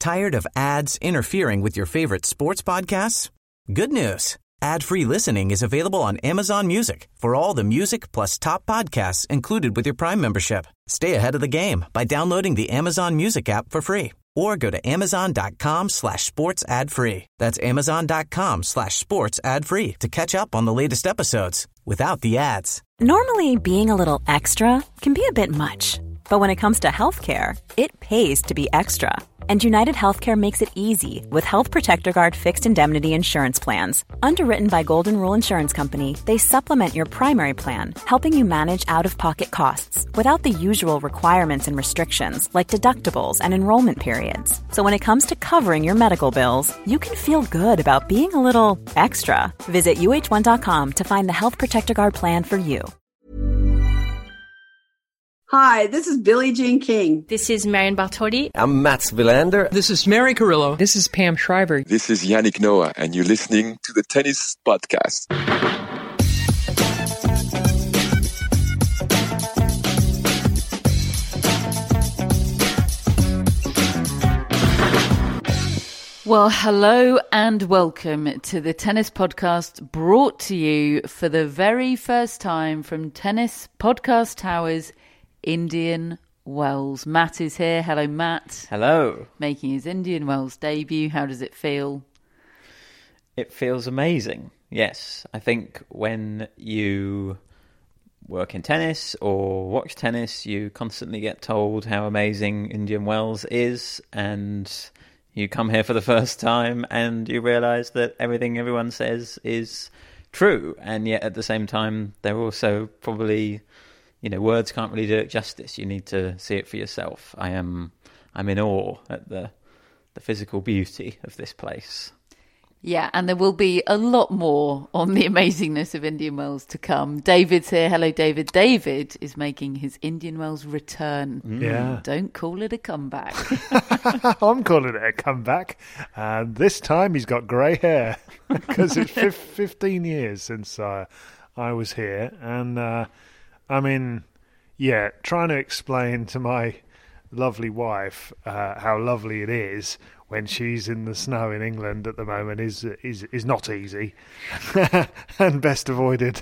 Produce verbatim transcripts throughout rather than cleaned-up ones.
Tired of ads interfering with your favorite sports podcasts? Good news. Ad-free listening is available on Amazon Music for all the music plus top podcasts included with your Prime membership. Stay ahead of the game by downloading the Amazon Music app for free or go to amazon.com slash sports ad free. That's amazon.com slash sports ad free to catch up on the latest episodes without the ads. Normally, being a little extra can be a bit much, but when it comes to healthcare, it pays to be extra. And United Healthcare makes it easy with Health Protector Guard fixed indemnity insurance plans. Underwritten by Golden Rule Insurance Company, they supplement your primary plan, helping you manage out-of-pocket costs without the usual requirements and restrictions like deductibles and enrollment periods. So when it comes to covering your medical bills, you can feel good about being a little extra. Visit U H one dot com to find the Health Protector Guard plan for you. Hi, this is Billie Jean King. This is Marion Bartoli. I'm Mats Wilander. This is Mary Carrillo. This is Pam Shriver. This is Yannick Noah, and you're listening to the Tennis Podcast. Well, hello and welcome to the Tennis Podcast, brought to you for the very first time from Tennis Podcast Towers, Indian Wells. Matt is here. Hello, Matt. Hello. Making his Indian Wells debut. How does it feel? It feels amazing. Yes. I think when you work in tennis or watch tennis, you constantly get told how amazing Indian Wells is, and you come here for the first time and you realise that everything everyone says is true. And yet at the same time, they're also probably, you know, words can't really do it justice. You need to see it for yourself. I am, I'm in awe at the the physical beauty of this place. Yeah, and there will be a lot more on the amazingness of Indian Wells to come. David's here. Hello, David. David is making his Indian Wells return. Yeah. Don't call it a comeback. I'm calling it a comeback. And this time he's got grey hair because it's fifteen years since uh, I was here. And, uh, I mean, yeah, trying to explain to my lovely wife uh, how lovely it is when she's in the snow in England at the moment is is is not easy and best avoided.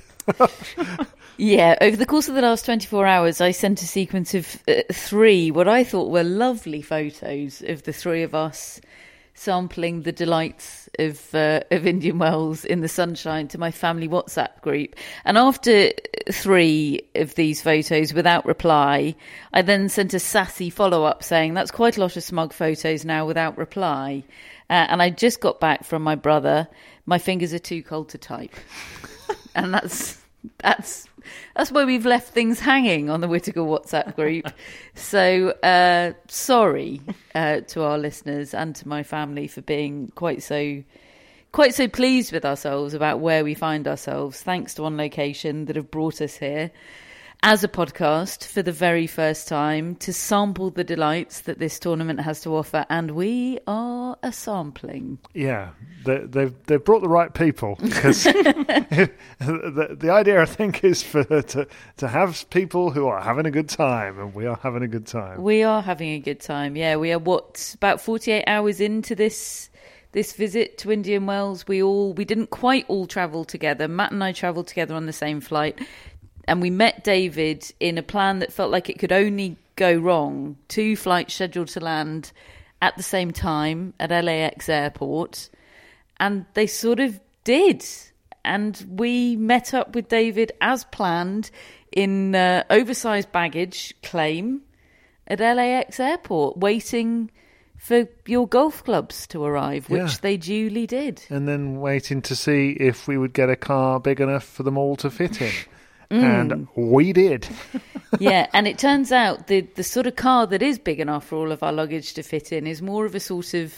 Yeah, over the course of the last twenty-four hours, I sent a sequence of uh, three, what I thought were lovely photos of the three of us sampling the delights of uh, of Indian Wells in the sunshine to my family WhatsApp group. And after three of these photos without reply, I then sent a sassy follow-up saying, that's quite a lot of smug photos now without reply. Uh, and I just got back from my brother. My fingers are too cold to type. And that's that's that's where we've left things hanging on the Whittaker WhatsApp group. So uh, sorry uh, to our listeners and to my family for being quite so quite so pleased with ourselves about where we find ourselves, thanks to On Location that have brought us here as a podcast for the very first time to sample the delights that this tournament has to offer, and we are a sampling. Yeah, they, they've they've brought the right people, because the, the idea, I think, is for to to have people who are having a good time, and we are having a good time. We are having a good time. Yeah, we are what about forty-eight hours into this this visit to Indian Wells. We all we didn't quite all travel together. Matt and I travelled together on the same flight. And we met David in a plan that felt like it could only go wrong. Two flights scheduled to land at the same time at L A X airport. And they sort of did. And we met up with David as planned in uh, oversized baggage claim at L A X airport, waiting for your golf clubs to arrive, which yeah. they duly did. And then waiting to see if we would get a car big enough for them all to fit in. Mm. And we did. Yeah, and it turns out the the sort of car that is big enough for all of our luggage to fit in is more of a sort of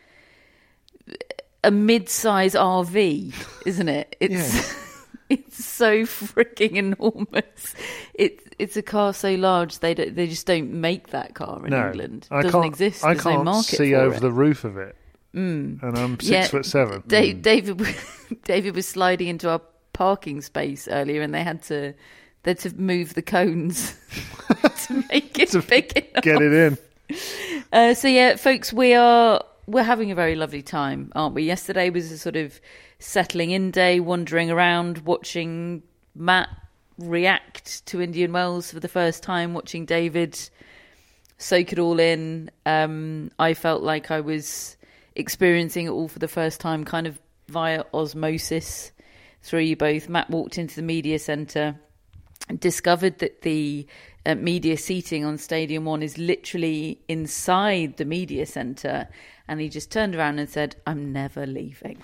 a mid-size R V, isn't it? It's yeah. It's so freaking enormous. It's it's a car so large they don't, they just don't make that car in no, England. It I doesn't can't, exist. I There's can't no market see for over it. the roof of it. Mm. And I'm six yeah, foot seven. Dave, mm. David David was sliding into our parking space earlier, and they had to they had to move the cones to make it to big enough. Get it in. Uh, so yeah, folks, we are we're having a very lovely time, aren't we? Yesterday was a sort of settling in day, wandering around, watching Matt react to Indian Wells for the first time, watching David soak it all in. Um, I felt like I was experiencing it all for the first time, kind of via osmosis through you both. Matt walked into the media centre and discovered that the uh, media seating on Stadium One is literally inside the media centre, and he just turned around and said, "I'm never leaving."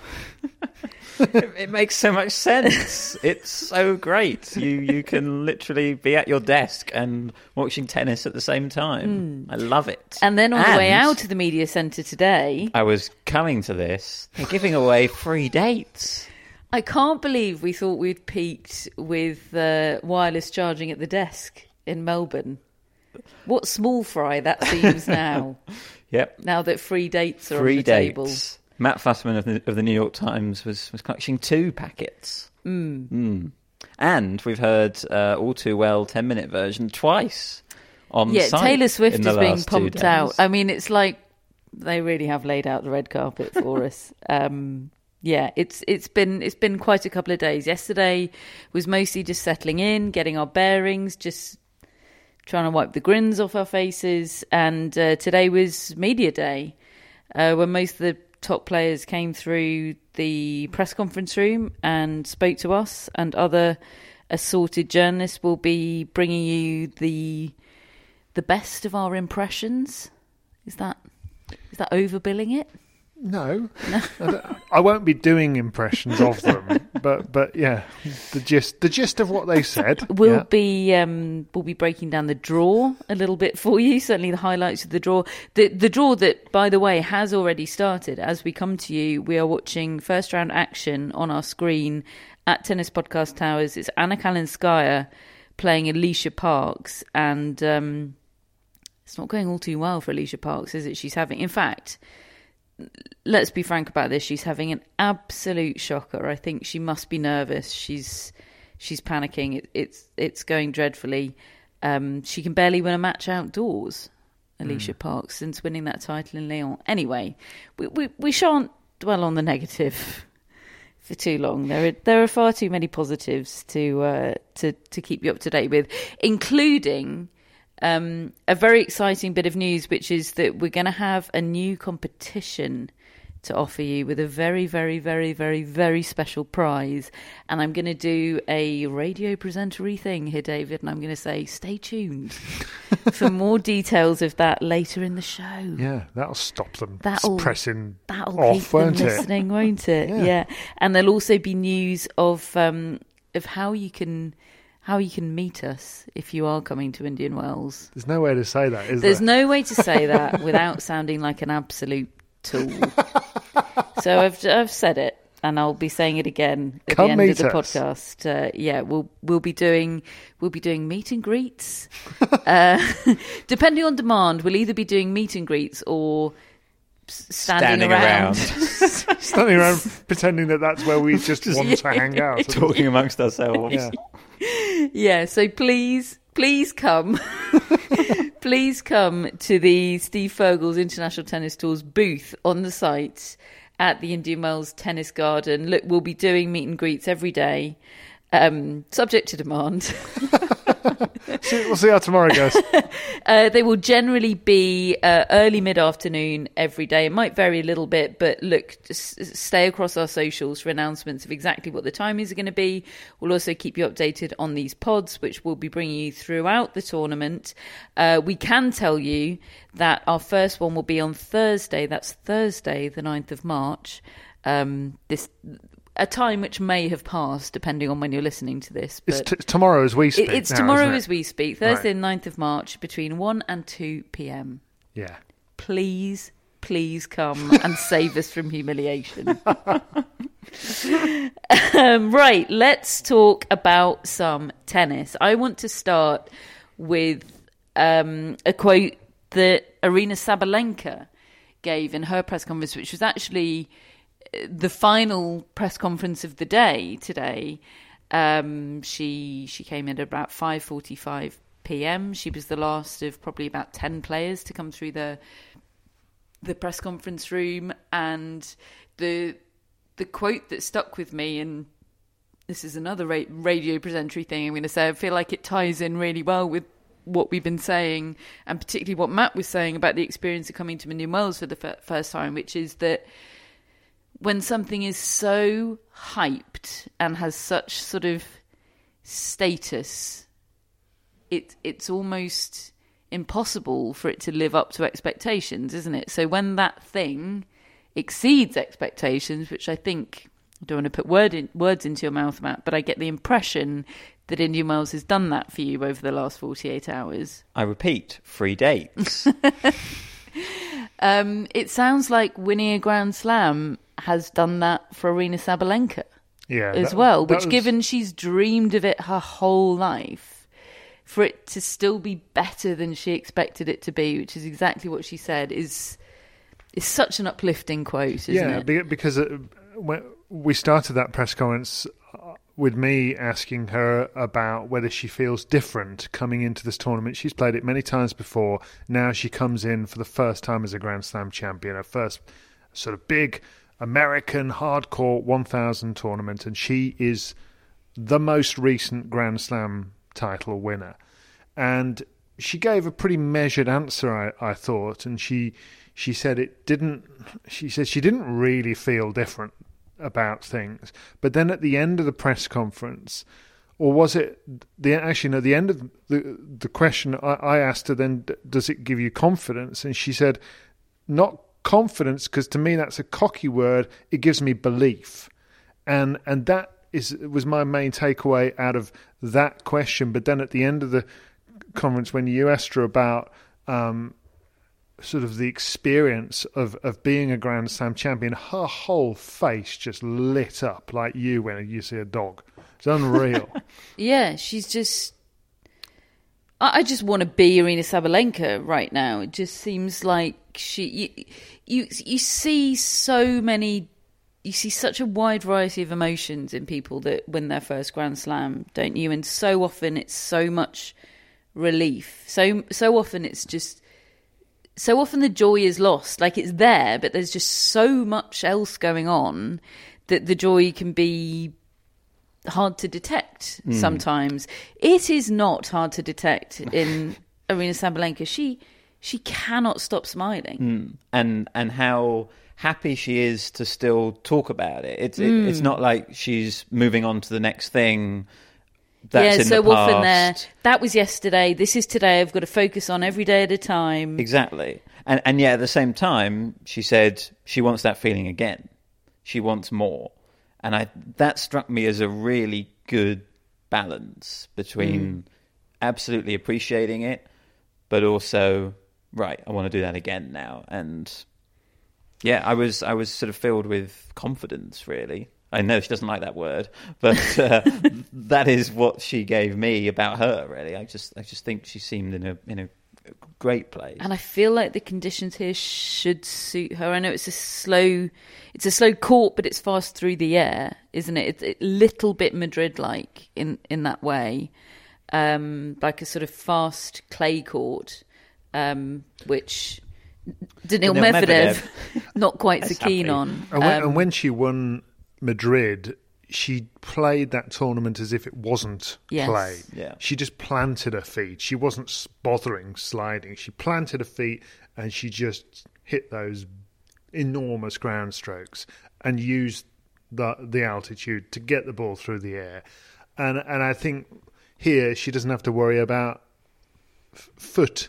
it, it makes so much sense. It's so great. You you can literally be at your desk and watching tennis at the same time. Mm. I love it. And then on and the way out of the media centre today, I was coming to this. They're giving away free dates. I can't believe we thought we'd peaked with uh, wireless charging at the desk in Melbourne. What small fry that seems now. Yep. Now that free dates are free on the dates. table. Matt Fussman of the, of the New York Times was, was collecting two packets. Mm. Mm. And we've heard uh, All Too Well ten-minute version twice on yeah, site. Taylor Swift is being pumped out. I mean, it's like they really have laid out the red carpet for us. Um, yeah, it's it's been it's been quite a couple of days. Yesterday was mostly just settling in, getting our bearings, just trying to wipe the grins off our faces. And uh, today was media day, uh, when most of the top players came through the press conference room and spoke to us, and other assorted journalists will be bringing you the the best of our impressions. Is that is that overbilling it? No, no. I won't be doing impressions of them, but but yeah, the gist the gist of what they said. We'll yeah. be um, we'll be breaking down the draw a little bit for you. Certainly the highlights of the draw. The the draw that, by the way, has already started. As we come to you, we are watching first round action on our screen at Tennis Podcast Towers. It's Anna Kalinskaya playing Alicia Parks, and um, it's not going all too well for Alicia Parks, is it? She's having, in fact, let's be frank about this, she's having an absolute shocker. I think she must be nervous. She's she's panicking. It, it's it's going dreadfully. Um, she can barely win a match outdoors, Alicia mm. Parks, since winning that title in Lyon. Anyway, we, we we shan't dwell on the negative for too long. There are there are far too many positives to uh, to to keep you up to date with, including Um, a very exciting bit of news, which is that we're going to have a new competition to offer you with a very, very, very, very, very special prize. And I'm going to do a radio presenter-y thing here, David, and I'm going to say, stay tuned for more details of that later in the show. Yeah, that'll stop them that'll, pressing that'll off, keep them won't it? listening, won't it? Yeah. yeah. And there'll also be news of um, of how you can... how you can meet us if you are coming to Indian Wells. There's no way to say that, is There's there? no way to say that without sounding like an absolute tool. So I've I've said it, and I'll be saying it again at Come the end meet of the us. podcast. Uh, yeah, we'll we'll be doing we'll be doing meet and greets. uh, depending on demand, we'll either be doing meet and greets or standing, Standing around, around. Standing around pretending that that's where we just, Just want yeah. to hang out. Talking amongst ourselves. Yeah. Yeah, so please, please come. Please come to the Steve Fergles International Tennis Tours booth on the site at the Indian Wells Tennis Garden. Look, we'll be doing meet and greets every day, um, subject to demand. See, we'll see how tomorrow goes. Uh, they will generally be uh, early mid-afternoon every day. It might vary a little bit, but look, just stay across our socials for announcements of exactly what the timings are going to be. We'll also keep you updated on these pods, which we'll be bringing you throughout the tournament. Uh, we can tell you that our first one will be on Thursday. That's Thursday, the ninth of March. Um, this... A time which may have passed, depending on when you're listening to this. But It's t- tomorrow as we speak. it, it's now, tomorrow isn't it? as we speak, Thursday Right. the ninth of March, between one and two p.m. Yeah. Please, please come and save us from humiliation. um, right, let's talk about some tennis. I want to start with um, a quote that Aryna Sabalenka gave in her press conference, which was actually the final press conference of the day today. Um, she she came in at about five forty-five p.m. She was the last of probably about ten players to come through the the press conference room, and the the quote that stuck with me, and this is another ra- radio presentary thing I'm going to say, I feel like it ties in really well with what we've been saying, and particularly what Matt was saying about the experience of coming to Indian Wells for the f- first time, which is that when something is so hyped and has such sort of status, it it's almost impossible for it to live up to expectations, isn't it? So when that thing exceeds expectations, which I think, I don't want to put word in, words into your mouth, Matt, but I get the impression that Indian Wells has done that for you over the last forty-eight hours. I repeat, free dates. um, it sounds like winning a Grand Slam has done that for Aryna Sabalenka yeah, as that, well, that which was... given she's dreamed of it her whole life, for it to still be better than she expected it to be, which is exactly what she said, is is such an uplifting quote, isn't yeah, it? Yeah, because it, when we started that press conference with me asking her about whether she feels different coming into this tournament. She's played it many times before. Now she comes in for the first time as a Grand Slam champion, her first sort of big American hardcore one thousand tournament, and she is the most recent Grand Slam title winner. And she gave a pretty measured answer, I, I thought, and she she said it didn't. She said she didn't really feel different about things, but then at the end of the press conference, or was it the actually no, the end of the the question I, I asked her then, does it give you confidence? And she said, not confidence, because to me that's a cocky word. It gives me belief, and and that is was my main takeaway out of that question. But then at the end of the conference, when you asked her about um, sort of the experience of, of being a Grand Slam champion, her whole face just lit up like you when you see a dog. It's unreal. Yeah, she's just... I, I just want to be Aryna Sabalenka right now. It just seems like she... You, you, you see so many... You see such a wide variety of emotions in people that win their first Grand Slam, don't you? And so often it's so much relief. So so often it's just... So often the joy is lost. Like, it's there, but there's just so much else going on that the joy can be hard to detect mm. sometimes. It is not hard to detect in Aryna Sabalenka. She she cannot stop smiling. Mm. And and how happy she is to still talk about it. It's mm. it, it's not like she's moving on to the next thing. That's yeah, in so the often there, past. That was yesterday, this is today, I've got to focus on every day at a time. Exactly. And and yet at the same time, she said she wants that feeling again. She wants more. And I that struck me as a really good balance between mm. absolutely appreciating it, but also, right, I want to do that again now. And yeah, I was I was sort of filled with confidence, really. I know she doesn't like that word, but uh, that is what she gave me about her. Really, I just, I just think she seemed in a in a great place. And I feel like the conditions here should suit her. I know it's a slow, it's a slow court, but it's fast through the air, isn't it? It's a little bit Madrid-like in in that way, um, like a sort of fast clay court, um, which Daniil Medvedev, Medvedev not quite so keen happy. on. And when, um, and when she won Madrid, she played that tournament as if it wasn't yes. clay. Yeah. She just planted her feet. She wasn't bothering sliding. She planted her feet and she just hit those enormous ground strokes and used the the altitude to get the ball through the air. And and I think here she doesn't have to worry about f- foot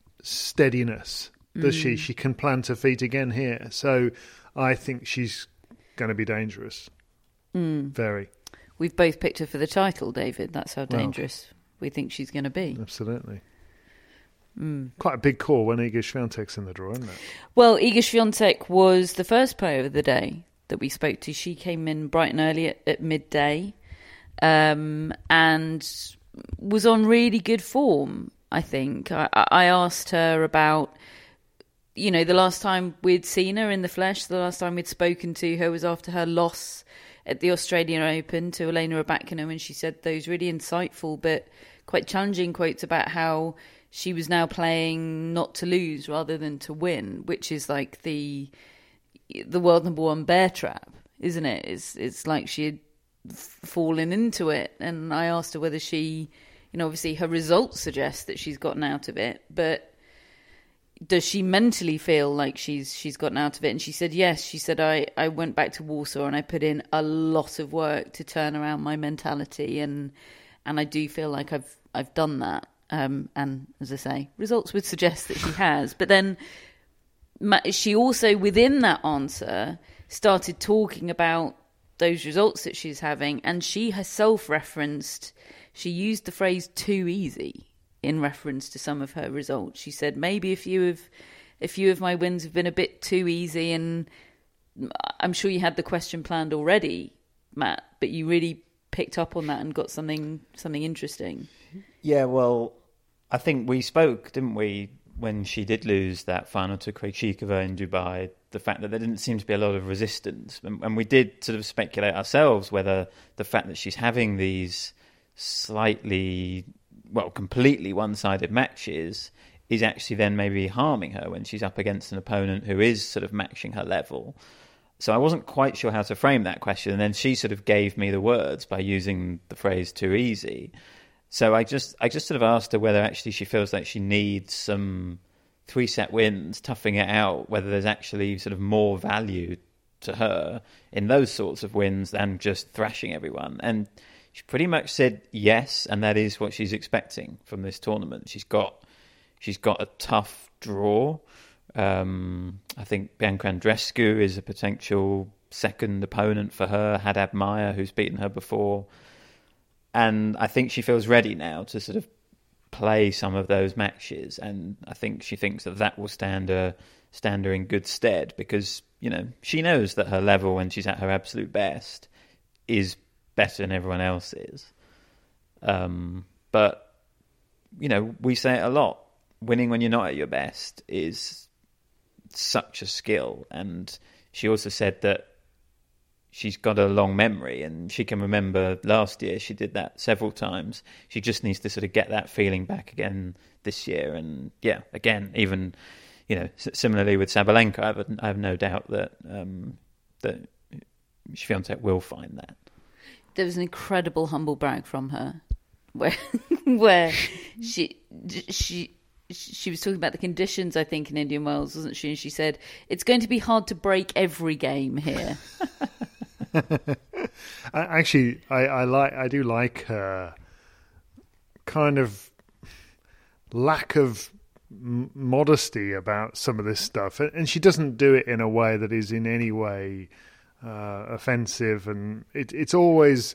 steadiness, does mm. she? She can plant her feet again here. So I think she's going to be dangerous. Mm. Very. We've both picked her for the title, David. That's how dangerous well, we think she's going to be. Absolutely. Mm. Quite a big call when Iga Swiatek's in the draw, isn't it? Well, Iga Swiatek was the first player of the day that we spoke to. She came in bright and early at, at midday um, and was on really good form, I think. I, I asked her about... You know, the last time we'd seen her in the flesh, the last time we'd spoken to her was after her loss at the Australian Open to Elena Rybakina, and she said those really insightful but quite challenging quotes about how she was now playing not to lose rather than to win, which is like the the world number one bear trap, isn't it? It's it's like she had fallen into it. And I asked her whether she, you know, obviously her results suggest that she's gotten out of it, but does she mentally feel like she's she's gotten out of it? And she said yes. She said, I, I went back to Warsaw and I put in a lot of work to turn around my mentality, and and I do feel like I've I've done that. Um, and as I say, results would suggest that she has. But then she also, within that answer, started talking about those results that she's having, and she herself referenced, she used the phrase too easy in reference to some of her results. She said, maybe a few of a few of my wins have been a bit too easy, and I'm sure you had the question planned already, Matt, but you really picked up on that and got something something interesting. Yeah, well, I think we spoke, didn't we, when she did lose that final to Krejcikova in Dubai, the fact that there didn't seem to be a lot of resistance. And, and we did sort of speculate ourselves whether the fact that she's having these slightly, well, completely one-sided matches is actually then maybe harming her when she's up against an opponent who is sort of matching her level. So I wasn't quite sure how to frame that question. And then she sort of gave me the words by using the phrase too easy. So I just I just sort of asked her whether actually she feels like she needs some three-set wins, toughing it out, whether there's actually sort of more value to her in those sorts of wins than just thrashing everyone. And she pretty much said yes, and that is what she's expecting from this tournament. She's got she's got a tough draw. Um, I think Bianca Andreescu is a potential second opponent for her, Haddad Maia, who's beaten her before. And I think she feels ready now to sort of play some of those matches, and I think she thinks that that will stand her stand her in good stead, because, you know, she knows that her level when she's at her absolute best is better than everyone else's. Um, but, you know, we say it a lot. Winning when you're not at your best is such a skill, and she also said that she's got a long memory and she can remember last year she did that several times. She just needs to sort of get that feeling back again this year. And yeah, again, even, you know, similarly with Sabalenka, I have, I have no doubt that um, that Świątek will find that. There was an incredible humble brag from her, where where she she. She was talking about the conditions, I think, in Indian Wells, wasn't she? And she said, it's going to be hard to break every game here. Actually, I, I like, I do like her kind of lack of m- modesty about some of this stuff. And she doesn't do it in a way that is in any way uh, offensive. And it, it's always...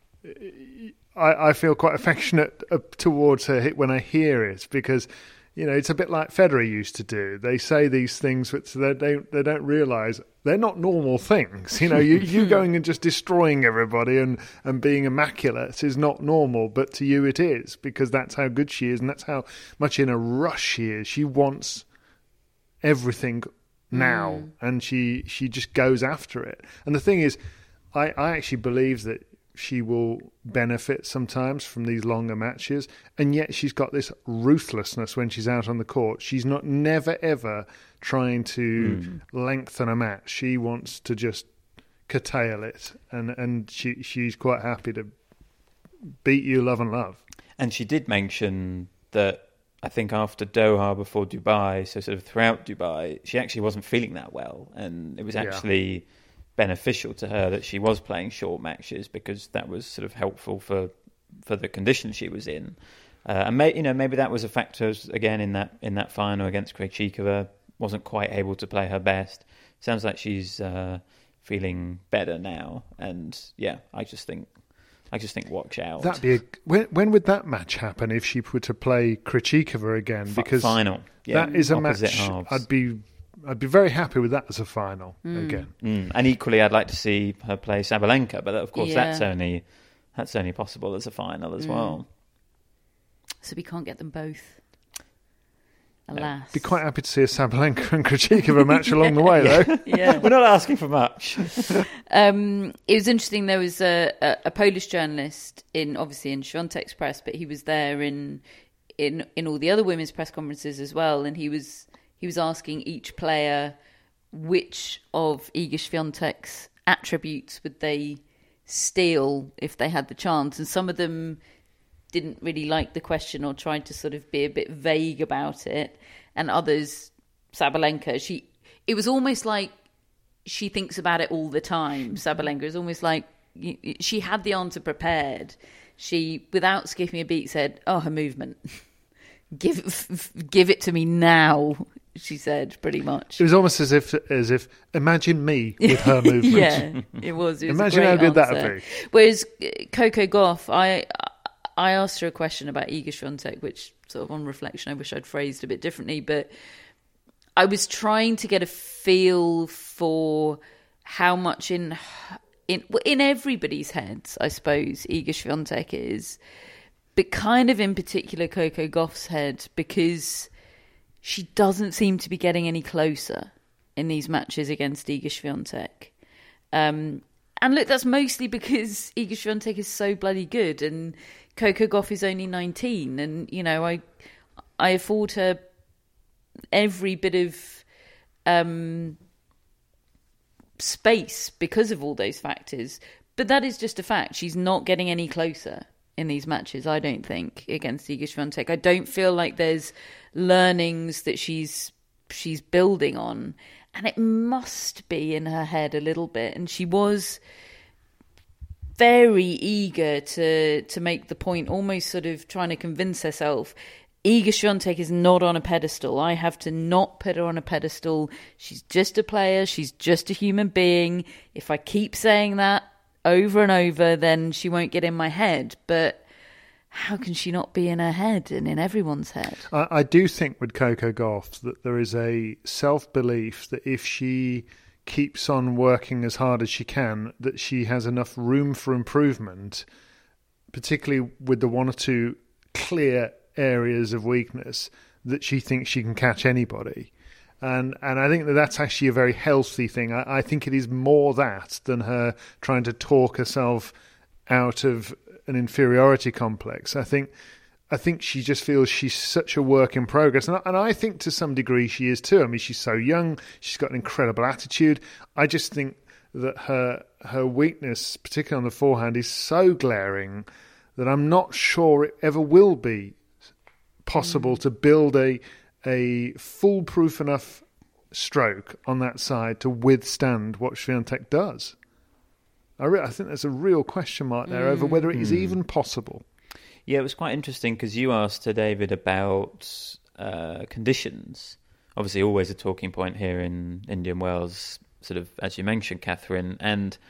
I, I feel quite affectionate towards her when I hear it, because, you know, it's a bit like Federer used to do. They say these things which they don't, they don't realise they're not normal things. You know, you, you going and just destroying everybody and, and being immaculate is not normal, but to you it is, because that's how good she is and that's how much in a rush she is. She wants everything now, mm. and she, she just goes after it. And the thing is, I, I actually believe that she will benefit sometimes from these longer matches, and yet she's got this ruthlessness when she's out on the court. She's not never ever trying to mm. lengthen a match. She wants to just curtail it, and and she she's quite happy to beat you love and love. And she did mention that I think after Doha, before Dubai, so sort of throughout Dubai, she actually wasn't feeling that well, and it was actually yeah. beneficial to her that she was playing short matches, because that was sort of helpful for for the condition she was in. Uh, and may, you know, maybe that was a factor again in that in that final against Krejcikova. Wasn't quite able to play her best. Sounds like she's uh, feeling better now, and yeah, I just think I just think watch out. That'd be a, when, when would that match happen if she were to play Krejcikova again? Because final, yeah, that is a match halves. I'd be. I'd be very happy with that as a final mm. again. Mm. And equally, I'd like to see her play Sabalenka, but of course, yeah. that's only that's only possible as a final as mm. well. So we can't get them both. Alas. I'd be quite happy to see a Sabalenka and Krejcikova match along the way, yeah. though. Yeah, we're not asking for much. um, it was interesting. There was a, a, a Polish journalist in, obviously in Świątek's press, but he was there in in in all the other women's press conferences as well, and he was he was asking each player which of Iga Swiatek's attributes would they steal if they had the chance, and some of them didn't really like the question or tried to sort of be a bit vague about it, and others, Sabalenka, she it was almost like she thinks about it all the time. Sabalenka is almost like she had the answer prepared. She, without skipping a beat, said, "Oh, her movement, give f- give it to me now." She said, pretty much. It was almost as if, as if, imagine me with her movement. Yeah, it was. It was imagine a how great good answer. that would be. Whereas Coco Gauff, I I asked her a question about Iga Swiatek, which sort of on reflection, I wish I'd phrased a bit differently, but I was trying to get a feel for how much in in in everybody's heads, I suppose, Iga Swiatek is, but kind of in particular Coco Gauff's head, because she doesn't seem to be getting any closer in these matches against Iga Swiatek. Um, and look, that's mostly because Iga Swiatek is so bloody good, and Coco Gauff is only nineteen, and you know, I I afford her every bit of um, space because of all those factors. But that is just a fact. She's not getting any closer in these matches, I don't think, against Iga Swiatek. I don't feel like there's learnings that she's she's building on. And it must be in her head a little bit. And she was very eager to to make the point, almost sort of trying to convince herself, Iga Swiatek is not on a pedestal. I have to not put her on a pedestal. She's just a player. She's just a human being. If I keep saying that over and over, then she won't get in my head. But how can she not be in her head and in everyone's head? I, I do think with Coco Gauff that there is a self-belief that if she keeps on working as hard as she can, that she has enough room for improvement, particularly with the one or two clear areas of weakness, that she thinks she can catch anybody. And and I think that that's actually a very healthy thing. I, I think it is more that than her trying to talk herself out of an inferiority complex. I think I think she just feels she's such a work in progress. And I, and I think to some degree she is too. I mean, she's so young. She's got an incredible attitude. I just think that her her weakness, particularly on the forehand, is so glaring that I'm not sure it ever will be possible mm. to build a a foolproof enough stroke on that side to withstand what Swiatek does. I, re- I think there's a real question mark there mm. over whether it is mm. even possible. Yeah, it was quite interesting because you asked her, David, about uh, conditions. Obviously, always a talking point here in Indian Wells, sort of, as you mentioned, Catherine. And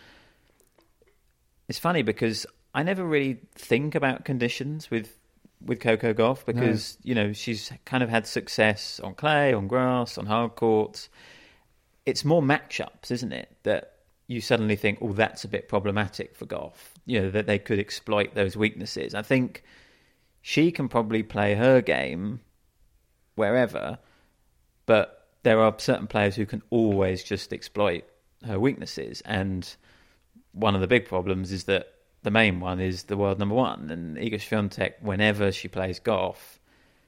it's funny because I never really think about conditions with with Coco Gauff because, no. you know, she's kind of had success on clay, on grass, on hard courts. It's more matchups, isn't it, that you suddenly think, oh, that's a bit problematic for Gauff, you know, that they could exploit those weaknesses. I think she can probably play her game wherever, but there are certain players who can always just exploit her weaknesses. And one of the big problems is that the main one is the world number one. And Iga Swiatek, whenever she plays Gauff,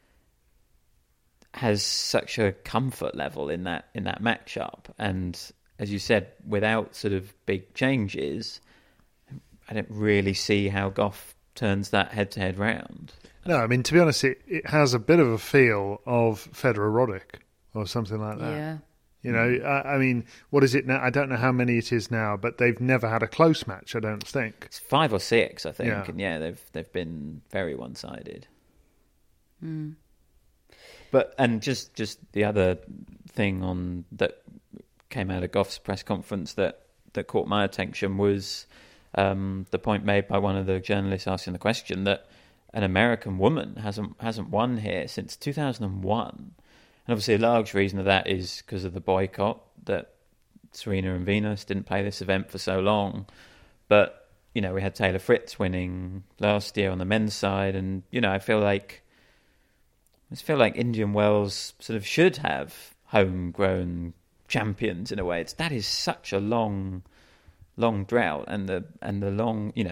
has such a comfort level in that in that matchup. And as you said, without sort of big changes, I don't really see how Gauff turns that head-to-head round. No, I mean, to be honest, it, it has a bit of a feel of Federer-Roddick or something like that. Yeah. You know, I, I mean, what is it now? I don't know how many it is now, but they've never had a close match, I don't think. It's five or six, I think. Yeah. And yeah, they've they've been very one-sided. Mm. But, and just, just the other thing on that came out of Gauff's press conference that, that caught my attention was um, the point made by one of the journalists asking the question that an American woman hasn't hasn't won here since two thousand one. And obviously a large reason of that is because of the boycott, that Serena and Venus didn't play this event for so long. But, you know, we had Taylor Fritz winning last year on the men's side, and, you know, I feel like I feel like Indian Wells sort of should have homegrown champions in a way. It's that is such a long long drought, and the and the long, you know, the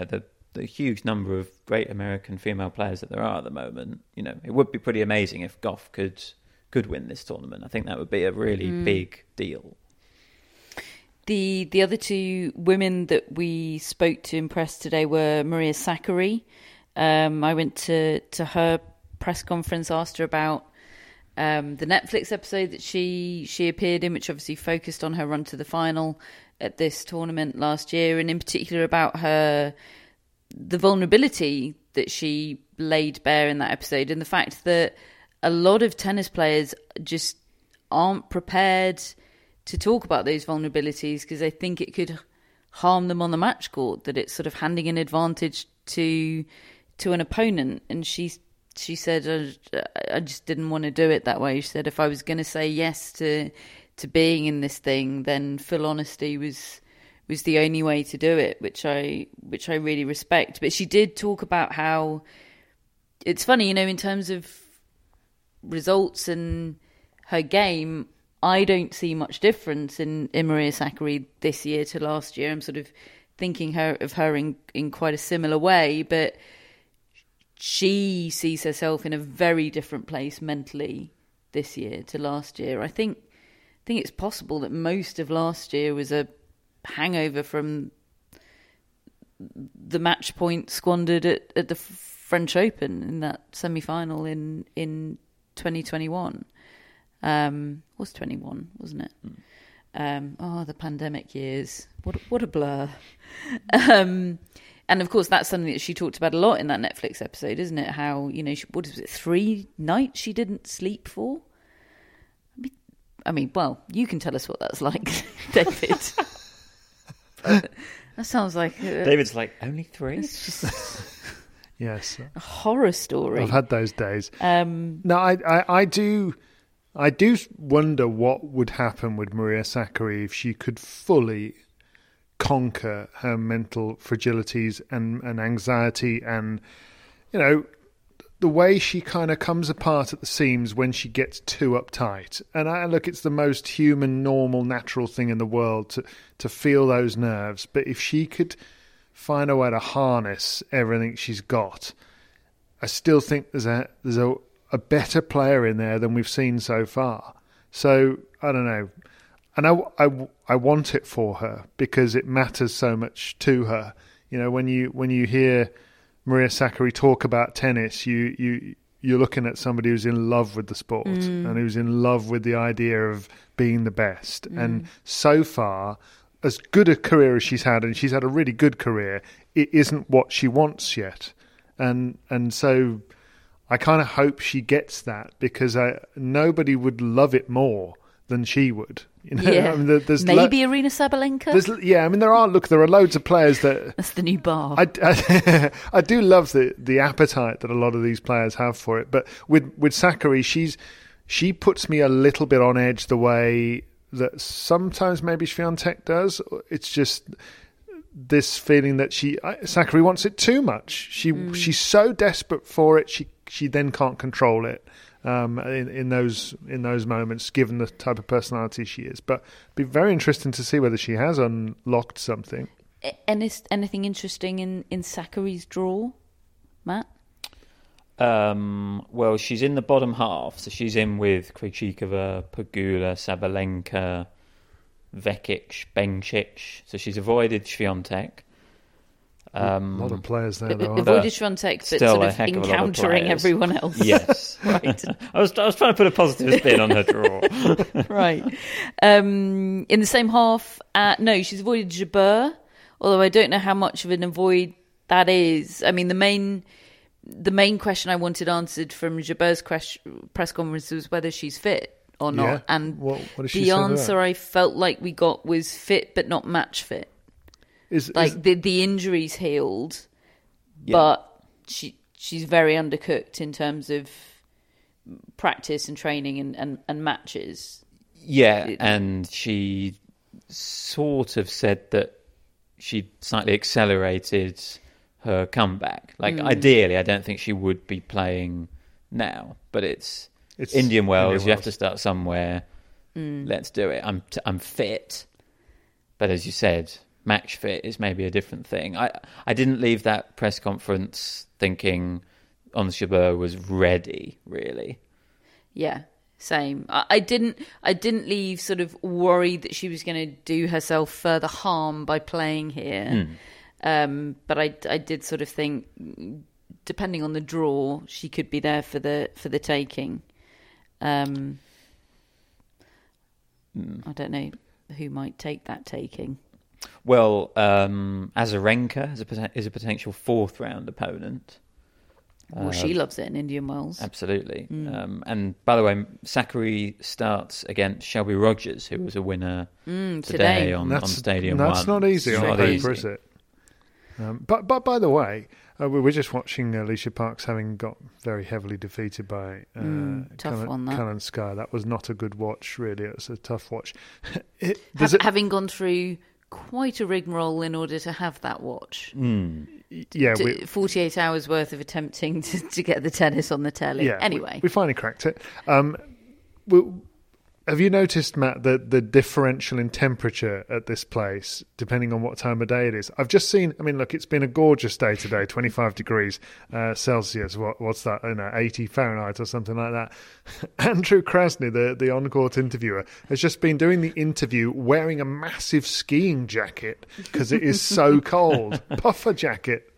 the huge number of great American female players that there are at the moment, you know, it would be pretty amazing if Gauff could could win this tournament. I think that would be a really mm. big deal. The the other two women that we spoke to in press today were Maria Sakkari. Um, I went to, to her press conference, asked her about um, the Netflix episode that she she appeared in, which obviously focused on her run to the final at this tournament last year, and in particular about her the vulnerability that she laid bare in that episode, and the fact that a lot of tennis players just aren't prepared to talk about those vulnerabilities because they think it could harm them on the match court, that it's sort of handing an advantage to to an opponent. And she she said, I, I just didn't want to do it that way. She said, if I was going to say yes to to being in this thing, then full honesty was was the only way to do it, which I which I really respect. But she did talk about how it's funny, you know, in terms of results and her game, I don't see much difference in, in Maria Sakkari this year to last year. I'm sort of thinking her of her in, in quite a similar way, but she sees herself in a very different place mentally this year to last year. I think I think it's possible that most of last year was a hangover from the match point squandered at, at the French Open in that semi-final in, in twenty twenty-one. Um, it was twenty-one, wasn't it? Mm. Um, oh, the pandemic years. What what a blur. um, and of course, that's something that she talked about a lot in that Netflix episode, isn't it? How, you know, she, what is it, three nights she didn't sleep for? I mean, I mean, well, you can tell us what that's like, David. That sounds like... Uh, David's like, only three? It's just yes. a horror story. I've had those days. Um, no, I, I, I do... I do wonder what would happen with Maria Sakkari if she could fully conquer her mental fragilities and, and anxiety and, you know, the way she kind of comes apart at the seams when she gets too uptight. And I look, it's the most human, normal, natural thing in the world to, to feel those nerves. But if she could find a way to harness everything she's got, I still think there's a there's a a better player in there than we've seen so far. So, I don't know. And I, I, I want it for her because it matters so much to her. You know, when you when you hear Maria Sakkari talk about tennis, you, you, you're looking at somebody who's in love with the sport mm. and who's in love with the idea of being the best. Mm. And so far, as good a career as she's had, and she's had a really good career, it isn't what she wants yet. And and so... I kind of hope she gets that because I, nobody would love it more than she would. You know? Yeah. I mean, there, there's Maybe lo- Arina Sabalenka? There's, yeah, I mean, there are, look, there are loads of players that... That's the new bar. I, I, I do love the, the appetite that a lot of these players have for it. But with, with Sakkari, she's, she puts me a little bit on edge the way that sometimes maybe Swiatek does. It's just... this feeling that she Sakkari wants it too much. She mm. she's so desperate for it. She she then can't control it um, in in those in those moments, given the type of personality she is. But it'd be very interesting to see whether she has unlocked something. And is anything interesting in in Sakkari's draw, Matt? Um, well, she's in the bottom half, so she's in with Krejcikova, Pegula, Sabalenka, Vekic, Bencic, so she's avoided Swiatek. Um, a lot of players there, though. Avoided Swiatek, but sort of encountering of everyone else. Yes, right. I was I was trying to put a positive spin on her draw. Right. Um, in the same half, uh, no, she's avoided Jabeur, although I don't know how much of an avoid that is. I mean, the main the main question I wanted answered from Jabeur's question, press conference was whether she's fit or not. Yeah. And what, what the answer I felt like we got was fit but not match fit. Is, like is... the the injury's healed, yeah. but she she's very undercooked in terms of practice and training and, and, and matches. Yeah, it, and she sort of said that she slightly accelerated her comeback. Like mm. ideally, I don't think she would be playing now, but it's, it's Indian Wells. Indian you Wells. Have to start somewhere. Mm. Let's do it. I'm t- I'm fit, but as you said, match fit is maybe a different thing. I I didn't leave that press conference thinking Ons Jabeur was ready, really. Yeah, same. I, I didn't. I didn't leave sort of worried that she was going to do herself further harm by playing here. Mm. Um, but I, I did sort of think, depending on the draw, she could be there for the for the taking. Um, mm. I don't know who might take that taking. Well, um, Azarenka is a, is a potential fourth round opponent. Well, uh, she loves it in Indian Wells. Absolutely. Mm. Um, and by the way, Sakkari starts against Shelby Rogers, who was a winner mm, today, today on, that's, on Stadium that's One. Not easy it's on not paper, easy. is it? Um, but but by the way, uh, we were just watching Alicia Parks having got very heavily defeated by uh, mm, tough Cullen, one, that. Cullen Sky. That was not a good watch, really. It was a tough watch. it, have, it, having gone through quite a rigmarole in order to have that watch. Mm. Yeah, to, we, forty-eight hours worth of attempting to, to get the tennis on the telly. Yeah, anyway, we, we finally cracked it. Um, we, have you noticed, Matt, the, the differential in temperature at this place, depending on what time of day it is? I've just seen, I mean, look, it's been a gorgeous day today, twenty-five degrees uh, Celsius. What, what's that? I don't know, eighty Fahrenheit or something like that. Andrew Krasny, the, the on-court interviewer, has just been doing the interview wearing a massive skiing jacket because it is so cold. Puffer jacket.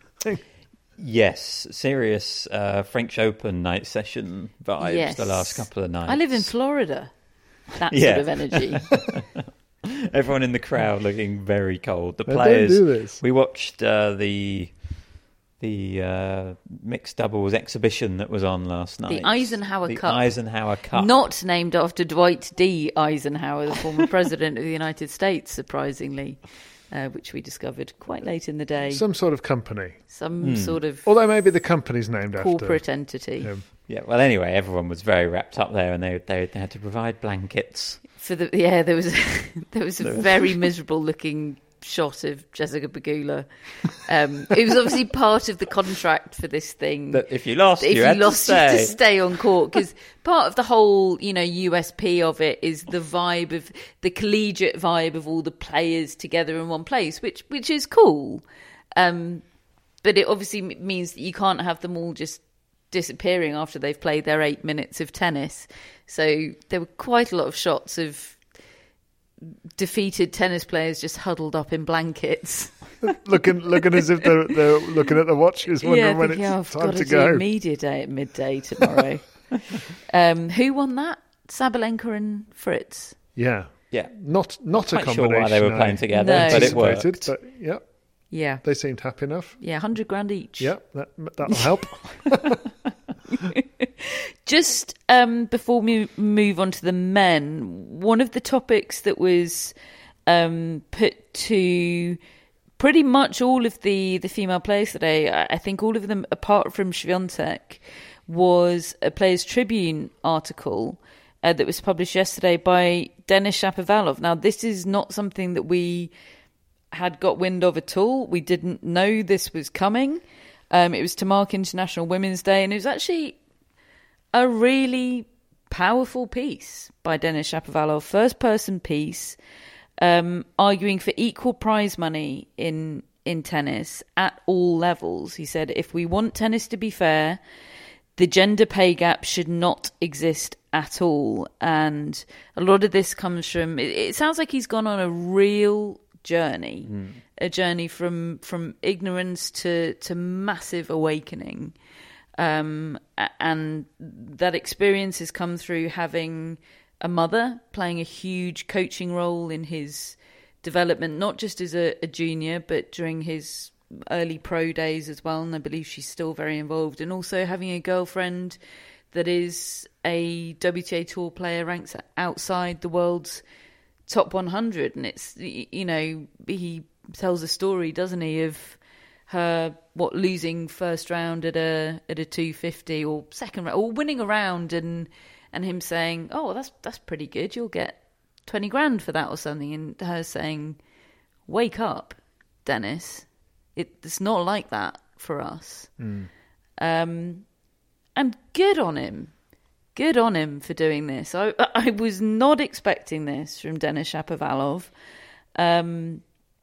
Yes, serious uh, French Open night session vibes yes. the last couple of nights. I live in Florida. That yeah. sort of energy. Everyone in the crowd looking very cold. The They players. don't do this. We watched uh, the the uh, mixed doubles exhibition that was on last night. The Eisenhower the Cup. Eisenhower Cup. Not named after Dwight D. Eisenhower, the former president of the United States, surprisingly, uh, which we discovered quite late in the day. Some sort of company. Some Hmm. sort of Although maybe the company's named corporate after entity. him. Yeah. Well, anyway, everyone was very wrapped up there, and they they, they had to provide blankets. For the yeah, there was there was a very miserable looking shot of Jessica Pegula. Um, it was obviously part of the contract for this thing. That if you lost, if you, you, had lost, to you had stay. to stay on court, because part of the whole, you know, U S P of it is the vibe of the collegiate vibe of all the players together in one place, which which is cool. Um, but it obviously m- means that you can't have them all just disappearing after they've played their eight minutes of tennis. So there were quite a lot of shots of defeated tennis players just huddled up in blankets. looking looking as if they're, they're looking at the watches, wondering yeah, when thinking, it's oh, I've time got to to go. do media day at midday tomorrow. um, who won that? Sabalenka and Fritz. Yeah, Yeah. not not a Quite sure combination. why they were I playing together, No. but it worked. anticipated, But yeah, Yeah, they seemed happy enough. yeah, hundred grand each. Yeah, that that'll help. Just um, before we move on to the men, one of the topics that was um, put to pretty much all of the, the female players today, I think all of them apart from Swiatek, was a Players Tribune article uh, that was published yesterday by Denis Shapovalov. Now, this is not something that we had got wind of at all. We didn't know this was coming. Um, it was to mark International Women's Day, and it was actually a really powerful piece by Denis Shapovalov, first-person piece, um, arguing for equal prize money in in tennis at all levels. He said, if we want tennis to be fair, the gender pay gap should not exist at all. And a lot of this comes from, it, it sounds like he's gone on a real journey, mm. a journey from from ignorance to, to massive awakening. Um, and that experience has come through having a mother playing a huge coaching role in his development, not just as a, a junior, but during his early pro days as well. And I believe she's still very involved. And also having a girlfriend that is a W T A Tour player, ranks outside the world's top one hundred. And it's, you know, he tells a story, doesn't he, of her what losing first round at a at a two fifty or second round or winning a round, and and him saying, oh, that's that's pretty good, you'll get twenty grand for that or something, and her saying, wake up, Dennis, it, it's not like that for us. Mm. Um, and good on him, good on him for doing this. I I was not expecting this from Denis Shapovalov. Um,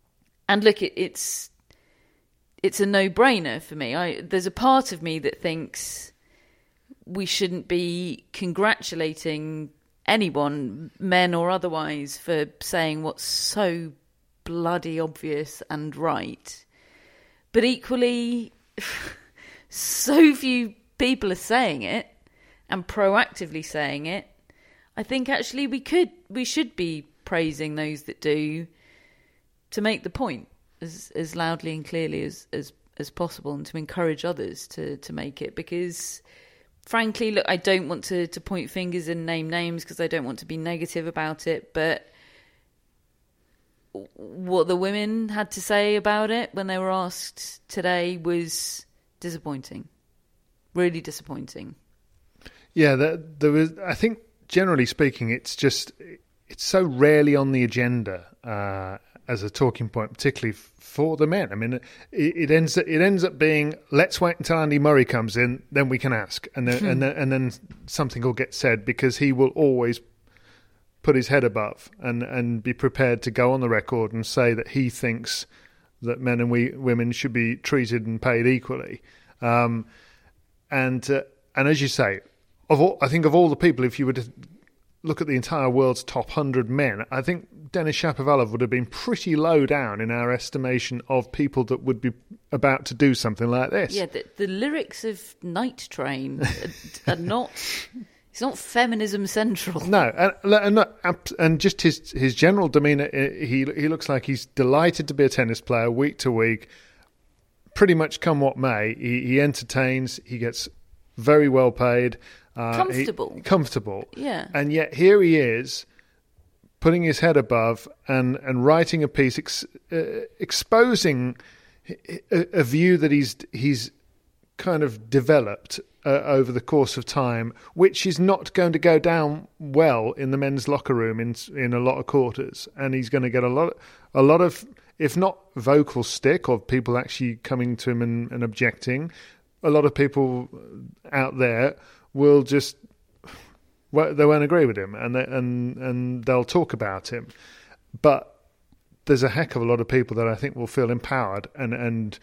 and look, it, it's it's a no-brainer for me. I, there's a part of me that thinks we shouldn't be congratulating anyone, men or otherwise, for saying what's so bloody obvious and right. But equally, so few people are saying it and proactively saying it. I think actually we could, we should be praising those that do, to make the point as as loudly and clearly as as, as possible, and to encourage others to, to make it. Because frankly, look, I don't want to, to point fingers and name names because I don't want to be negative about it, but what the women had to say about it when they were asked today was disappointing. Really disappointing. Yeah, there, there was. I think, generally speaking, it's just it's so rarely on the agenda uh, as a talking point, particularly for the men. I mean, it, it ends it ends up being, let's wait until Andy Murray comes in, then we can ask, and then, and then and then something will get said, because he will always put his head above and, and be prepared to go on the record and say that he thinks that men and we women should be treated and paid equally. Um, and uh, and as you say, of all, I think of all the people, if you were to look at the entire world's top one hundred men, I think Denis Shapovalov would have been pretty low down in our estimation of people that would be about to do something like this. Yeah, the, the lyrics of Night Train are, are not... It's not feminism central. No, and, and and just his his general demeanour, he he looks like he's delighted to be a tennis player week to week, pretty much come what may. He, he entertains, he gets very well paid. Uh, comfortable. He, comfortable. Yeah. And yet here he is, putting his head above and, and writing a piece ex, uh, exposing a, a view that he's he's kind of developed Uh, over the course of time, which is not going to go down well in the men's locker room in in a lot of quarters, and he's going to get a lot, a lot of, if not vocal stick, of people actually coming to him and, and objecting. A lot of people out there will just, well, they won't agree with him, and they, and and they'll talk about him. But there's a heck of a lot of people that I think will feel empowered and and.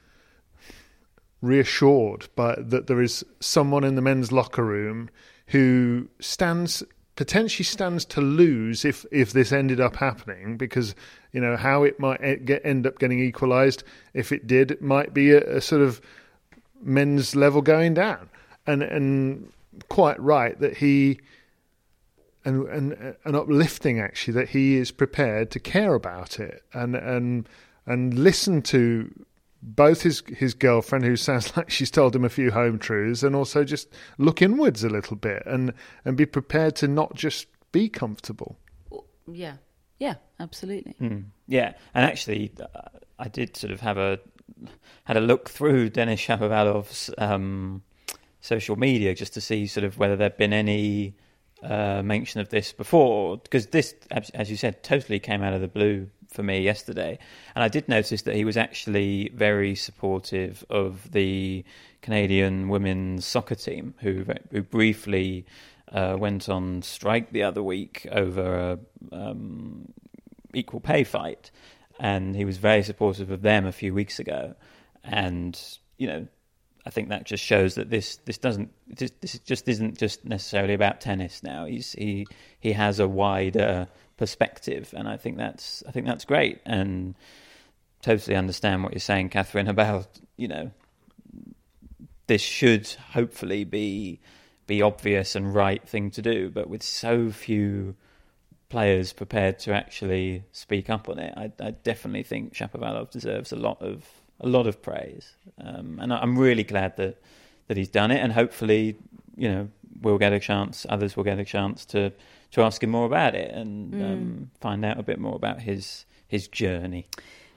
reassured by that there is someone in the men's locker room who stands potentially stands to lose if if this ended up happening, because you know how it might get, end up getting equalised. If it did, it might be a, a sort of men's level going down, and and quite right that he and and and uplifting actually that he is prepared to care about it and and and listen to both his his girlfriend, who sounds like she's told him a few home truths, and also just look inwards a little bit and, and be prepared to not just be comfortable. Yeah, yeah, absolutely. Mm. Yeah, and actually, uh, I did sort of have a had a look through Denis Shapovalov's um, social media just to see sort of whether there'd been any uh, mention of this before, because this, as you said, totally came out of the blue for me yesterday. And I did notice that he was actually very supportive of the Canadian women's soccer team, who who briefly uh, went on strike the other week over a um, equal pay fight, and he was very supportive of them a few weeks ago. And you know, I think that just shows that this this doesn't this, this just isn't just necessarily about tennis now. He's he he has a wider perspective, and I think that's I think that's great, and totally understand what you're saying, Catherine, about you know this should hopefully be be obvious and right thing to do, but with so few players prepared to actually speak up on it, I, I definitely think Shapovalov deserves a lot of a lot of praise, um, and I'm really glad that that he's done it, and hopefully you know we'll get a chance, others will get a chance to. to ask him more about it and mm. um, find out a bit more about his his journey.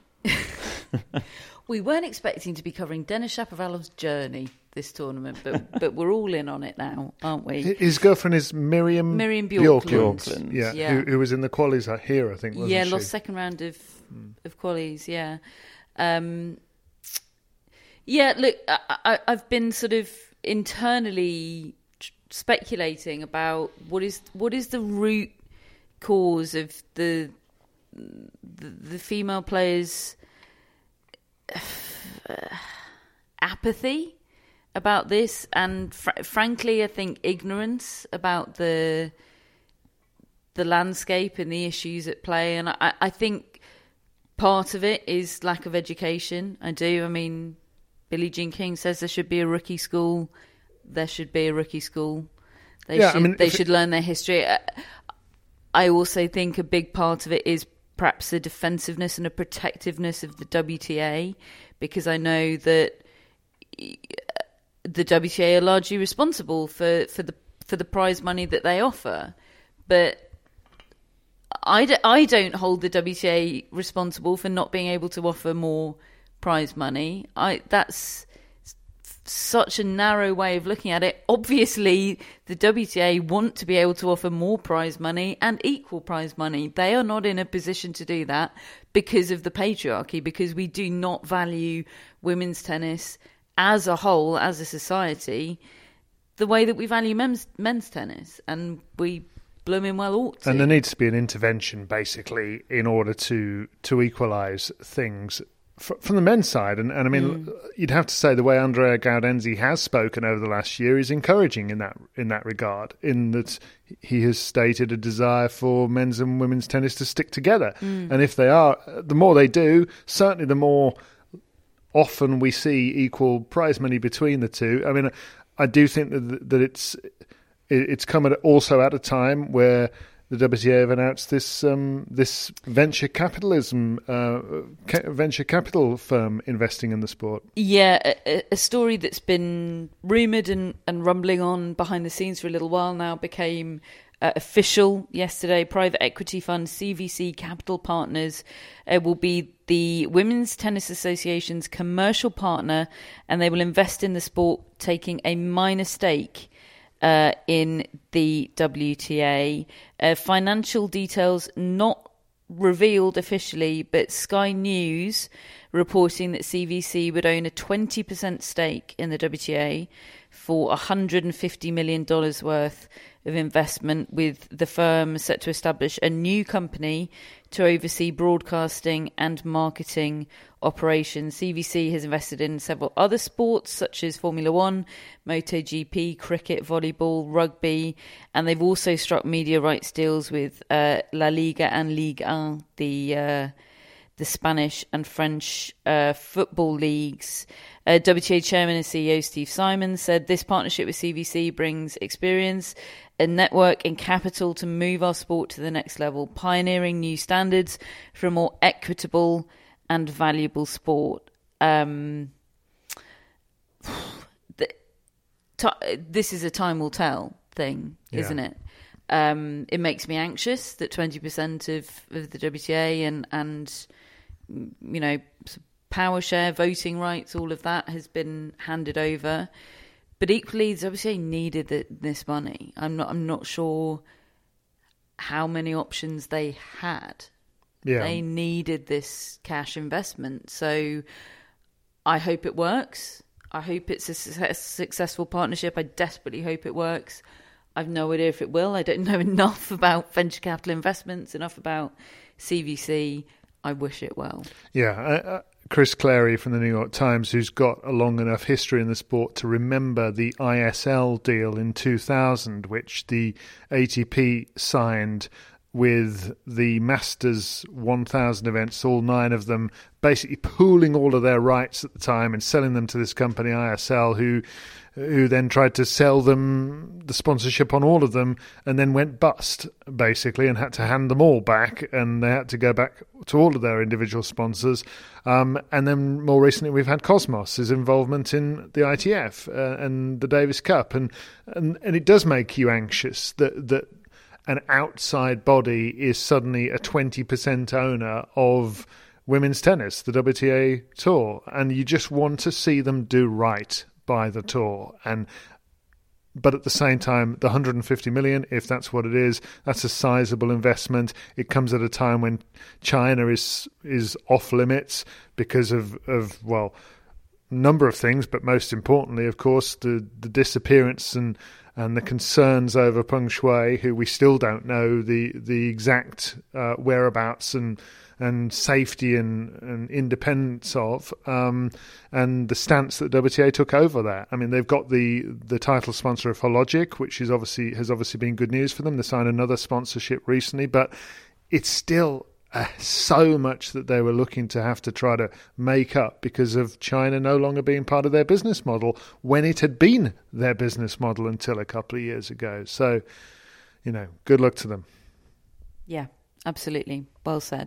We weren't expecting to be covering Denis Shapovalov's journey this tournament, but but we're all in on it now, aren't we? His girlfriend is Miriam Miriam Bjorklund. Bjorklund. Yeah, yeah. Who, who was in the qualies here, I think, wasn't yeah, she? lost second round of mm. of qualies, yeah. Um, yeah, look, I, I, I've been sort of internally speculating about what is what is the root cause of the the, the female players uh, apathy about this, and fr- frankly, I think ignorance about the the landscape and the issues at play. And I, I think part of it is lack of education. I do. I mean, Billie Jean King says there should be a rookie school. There should be a rookie school. They yeah, should I mean, they should it... learn their history. I also think a big part of it is perhaps the defensiveness and a protectiveness of the W T A, because I know that the W T A are largely responsible for, for the for the prize money that they offer. But I, d- I don't hold the W T A responsible for not being able to offer more prize money. I that's such a narrow way of looking at it. Obviously, the W T A want to be able to offer more prize money and equal prize money. They are not in a position to do that because of the patriarchy, because we do not value women's tennis as a whole, as a society, the way that we value men's, men's tennis. And we blooming well ought to. And there needs to be an intervention, basically, in order to, to equalise things from the men's side. And, and I mean, mm. you'd have to say the way Andrea Gaudenzi has spoken over the last year is encouraging in that in that regard, in that he has stated a desire for men's and women's tennis to stick together. Mm. And if they are, the more they do, certainly the more often we see equal prize money between the two. I mean, I do think that that it's it's come at also at a time where the W T A have announced this um, this venture capitalism, uh, ca- venture capital firm investing in the sport. Yeah, a, a story that's been rumoured and, and rumbling on behind the scenes for a little while now became uh, official yesterday. Private equity fund C V C Capital Partners uh, will be the Women's Tennis Association's commercial partner, and they will invest in the sport, taking a minor stake Uh, in the W T A. Uh, financial details not revealed officially, but Sky News reporting that C V C would own a twenty percent stake in the W T A for one hundred fifty million dollars worth of investment, with the firm set to establish a new company to oversee broadcasting and marketing operations. C V C has invested in several other sports such as Formula One, MotoGP, cricket, volleyball, rugby, and they've also struck media rights deals with uh, La Liga and Ligue one, the uh, the Spanish and French uh, football leagues. Uh, W T A Chairman and C E O Steve Simon said this partnership with C V C brings experience, a network and capital to move our sport to the next level, pioneering new standards for a more equitable and valuable sport. Um, the, t- this is a time will tell thing, yeah. isn't it? Um, it makes me anxious that twenty percent of, of the W T A and, and you know, power share, voting rights, all of that has been handed over. But equally, the W T A needed the, this money. I'm not. I'm not sure how many options they had. Yeah. They needed this cash investment. So I hope it works. I hope it's a success, successful partnership. I desperately hope it works. I've no idea if it will. I don't know enough about venture capital investments, enough about C V C. I wish it well. Yeah. Uh, Chris Clary from the New York Times, who's got a long enough history in the sport to remember the I S L deal in two thousand, which the A T P signed with the Masters one thousand events, all nine of them, basically pooling all of their rights at the time and selling them to this company, I S L, who who then tried to sell them the sponsorship on all of them and then went bust, basically, and had to hand them all back, and they had to go back to all of their individual sponsors. Um, and then more recently we've had Cosmos' involvement in the I T F uh, and the Davis Cup. And, and, and it does make you anxious that that an outside body is suddenly a twenty percent owner of women's tennis, the W T A Tour, and you just want to see them do right by the tour. And but at the same time, the one hundred fifty million, if that's what it is, that's a sizable investment. It comes at a time when China is is off limits because of, of well, a number of things, but most importantly, of course, the, the disappearance and and the concerns over Peng Shuai, who we still don't know the the exact uh, whereabouts and and safety and, and independence of, um, and the stance that W T A took over that. I mean, they've got the the title sponsor of Hologic, which is obviously has obviously been good news for them. They signed another sponsorship recently, but it's still uh, so much that they were looking to have to try to make up because of China no longer being part of their business model when it had been their business model until a couple of years ago. So, you know, good luck to them. Yeah, absolutely. Well said.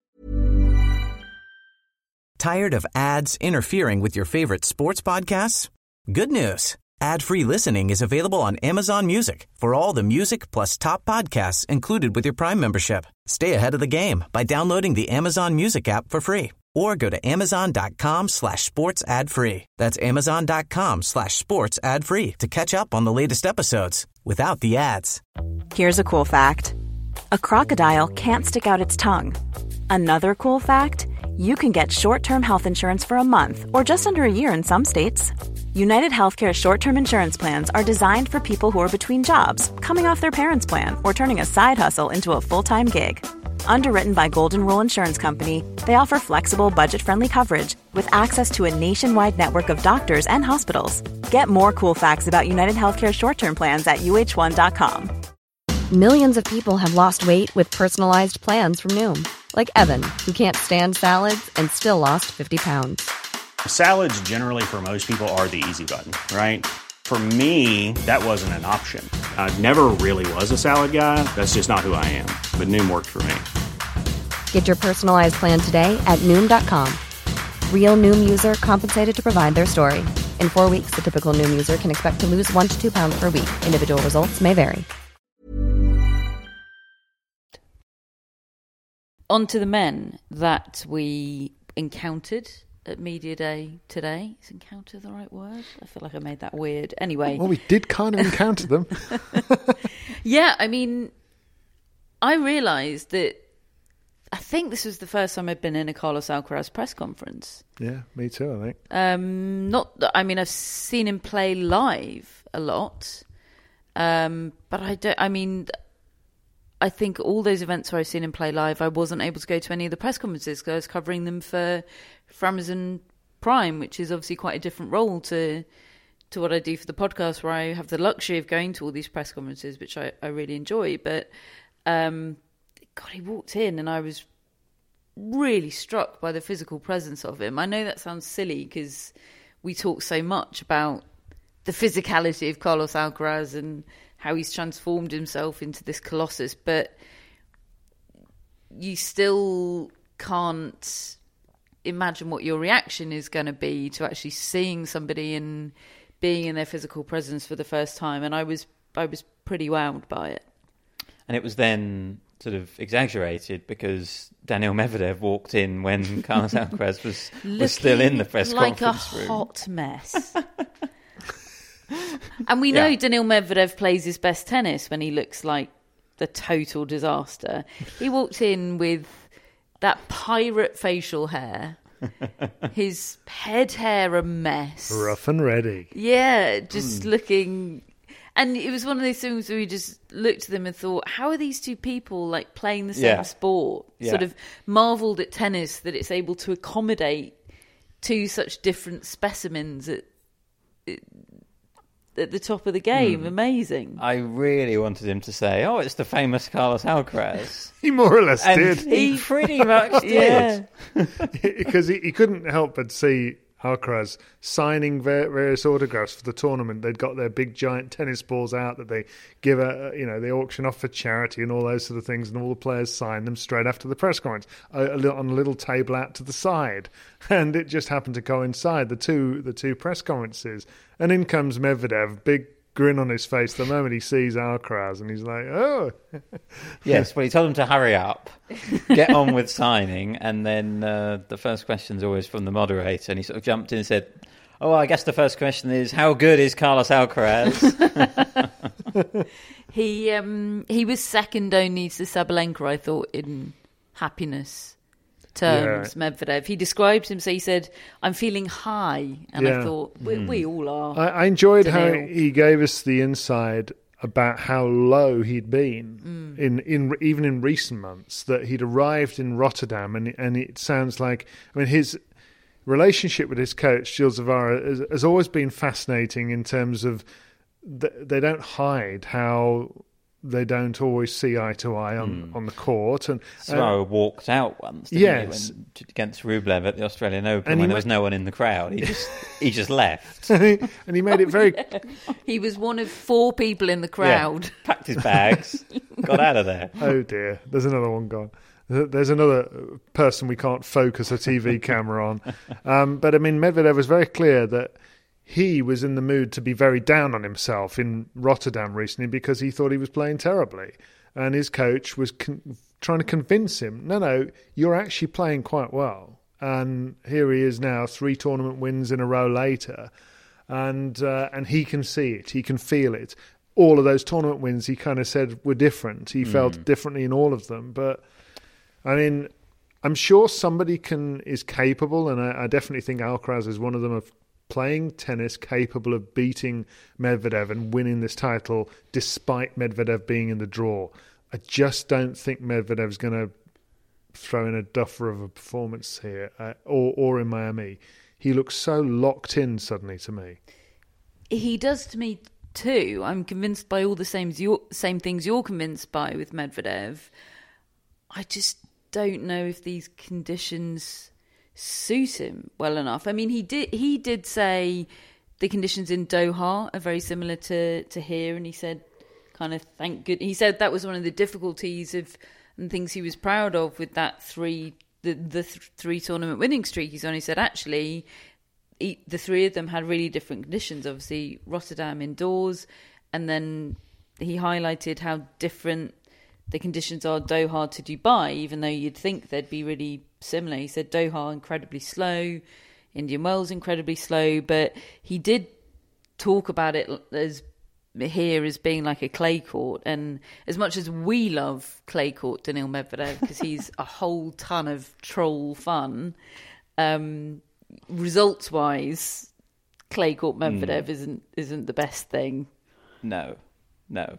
Tired of ads interfering with your favorite sports podcasts? Good news. Ad-free listening is available on Amazon Music for all the music plus top podcasts included with your Prime membership. Stay ahead of the game by downloading the Amazon Music app for free or go to amazon.com slash sports ad free. That's amazon.com slash sports ad free to catch up on the latest episodes without the ads. Here's a cool fact. A crocodile can't stick out its tongue. Another cool fact, you can get short-term health insurance for a month or just under a year in some states. United Healthcare short-term insurance plans are designed for people who are between jobs, coming off their parents' plan, or turning a side hustle into a full-time gig. Underwritten by Golden Rule Insurance Company, they offer flexible, budget-friendly coverage with access to a nationwide network of doctors and hospitals. Get more cool facts about United Healthcare short-term plans at U H one dot com. Millions of people have lost weight with personalized plans from Noom. Like Evan, who can't stand salads and still lost fifty pounds. Salads generally for most people are the easy button, right? For me, that wasn't an option. I never really was a salad guy. That's just not who I am. But Noom worked for me. Get your personalized plan today at Noom dot com. Real Noom user compensated to provide their story. In four weeks, the typical Noom user can expect to lose one to two pounds per week. Individual results may vary. On to the men that we encountered at Media Day today. Is encounter the right word? I feel like I made that weird. Anyway. Well, we did kind of encounter them. Yeah, I mean, I realised that I think this was the first time I'd been in a Carlos Alcaraz press conference. Yeah, me too, I think. Um, not that, I mean, I've seen him play live a lot. Um, but I don't, I mean... I think all those events where I've seen him play live, I wasn't able to go to any of the press conferences because I was covering them for, for Amazon Prime, which is obviously quite a different role to to what I do for the podcast, where I have the luxury of going to all these press conferences, which I, I really enjoy. But, um, God, he walked in and I was really struck by the physical presence of him. I know that sounds silly because we talk so much about the physicality of Carlos Alcaraz and how he's transformed himself into this colossus, but you still can't imagine what your reaction is going to be to actually seeing somebody and being in their physical presence for the first time. And I was I was pretty wowed by it. And it was then sort of exaggerated because Daniil Medvedev walked in when Carlos Alcaraz was, was still in the press like conference room. Like a hot mess. And we know yeah. Daniil Medvedev plays his best tennis when he looks like the total disaster. He walked in with that pirate facial hair, his head hair a mess. Rough and ready. Yeah, just mm. looking... And it was one of those things where we just looked at them and thought, how are these two people like playing the same yeah. sport? Yeah. Sort of marvelled at tennis that it's able to accommodate two such different specimens at... at at the top of the game. Mm. Amazing. I really wanted him to say, oh, it's the famous Carlos Alcaraz. He more or less and did. He pretty much did. Because he, he couldn't help but see Alcaraz signing various autographs for the tournament. They'd got their big giant tennis balls out that they give a, you know, they auction off for charity and all those sort of things, and all the players sign them straight after the press conference a, a, on a little table out to the side. And it just happened to coincide the two the two press conferences. And in comes Medvedev, big grin on his face the moment he sees Alcaraz, and he's like, oh. Yes, well, he told him to hurry up, get on with signing, and then uh, the first question's always from the moderator, and he sort of jumped in and said, oh, I guess the first question is, how good is Carlos Alcaraz? he um, he was second only to Sabalenka, I thought, in happiness terms, yeah. Medvedev. He described him, so he said, I'm feeling high. And yeah. I thought, we, mm. we all are. I, I enjoyed Daniil. How he gave us the inside about how low he'd been Mm. in, in even in recent months, that he'd arrived in Rotterdam, and and it sounds like, I mean, his relationship with his coach, Gilles Zavara, has, has always been fascinating in terms of th- they don't hide how they don't always see eye to eye on, Mm. on the court. And Zavara uh, walked out once, didn't yes. he, when, against Rublev at the Australian Open, And when he there ma- was no one in the crowd. He just he just left. and he, and he made it very... He was one of four people in the crowd. Yeah, packed his bags, got out of there. Oh dear, there's another one gone. There's another person we can't focus a T V camera on. Um, but I mean, Medvedev was very clear that he was in the mood to be very down on himself in Rotterdam recently because he thought he was playing terribly. And his coach was con- trying to convince him, no, no, you're actually playing quite well. And here he is now, three tournament wins in a row later. And uh, and he can see it, he can feel it. All of those tournament wins, he kind of said, were different. He Mm. felt differently in all of them. But, I mean, I'm sure somebody can is capable, and I, I definitely think Alcaraz is one of them, of playing tennis capable of beating Medvedev and winning this title despite Medvedev being in the draw. I just don't think Medvedev's going to throw in a duffer of a performance here, uh, or, or in Miami. He looks so locked in suddenly to me. He does to me too. I'm convinced by all the same you're, same things you're convinced by with Medvedev. I just don't know if these conditions suit him well enough. I mean, he did he did say the conditions in Doha are very similar to, to here, and he said, kind of, thank good. He said that was one of the difficulties of and things he was proud of with that three the the th- three tournament winning streak he's on. He said actually, he, the three of them had really different conditions. Obviously, Rotterdam indoors, and then he highlighted how different the conditions are Doha to Dubai, even though you'd think they'd be really similar. He said Doha incredibly slow, Indian Wells incredibly slow, but he did talk about it as here as being like a clay court. And as much as we love clay court Daniil Medvedev because he's a whole ton of troll fun, um, results wise, clay court Medvedev mm. isn't isn't the best thing. No. No.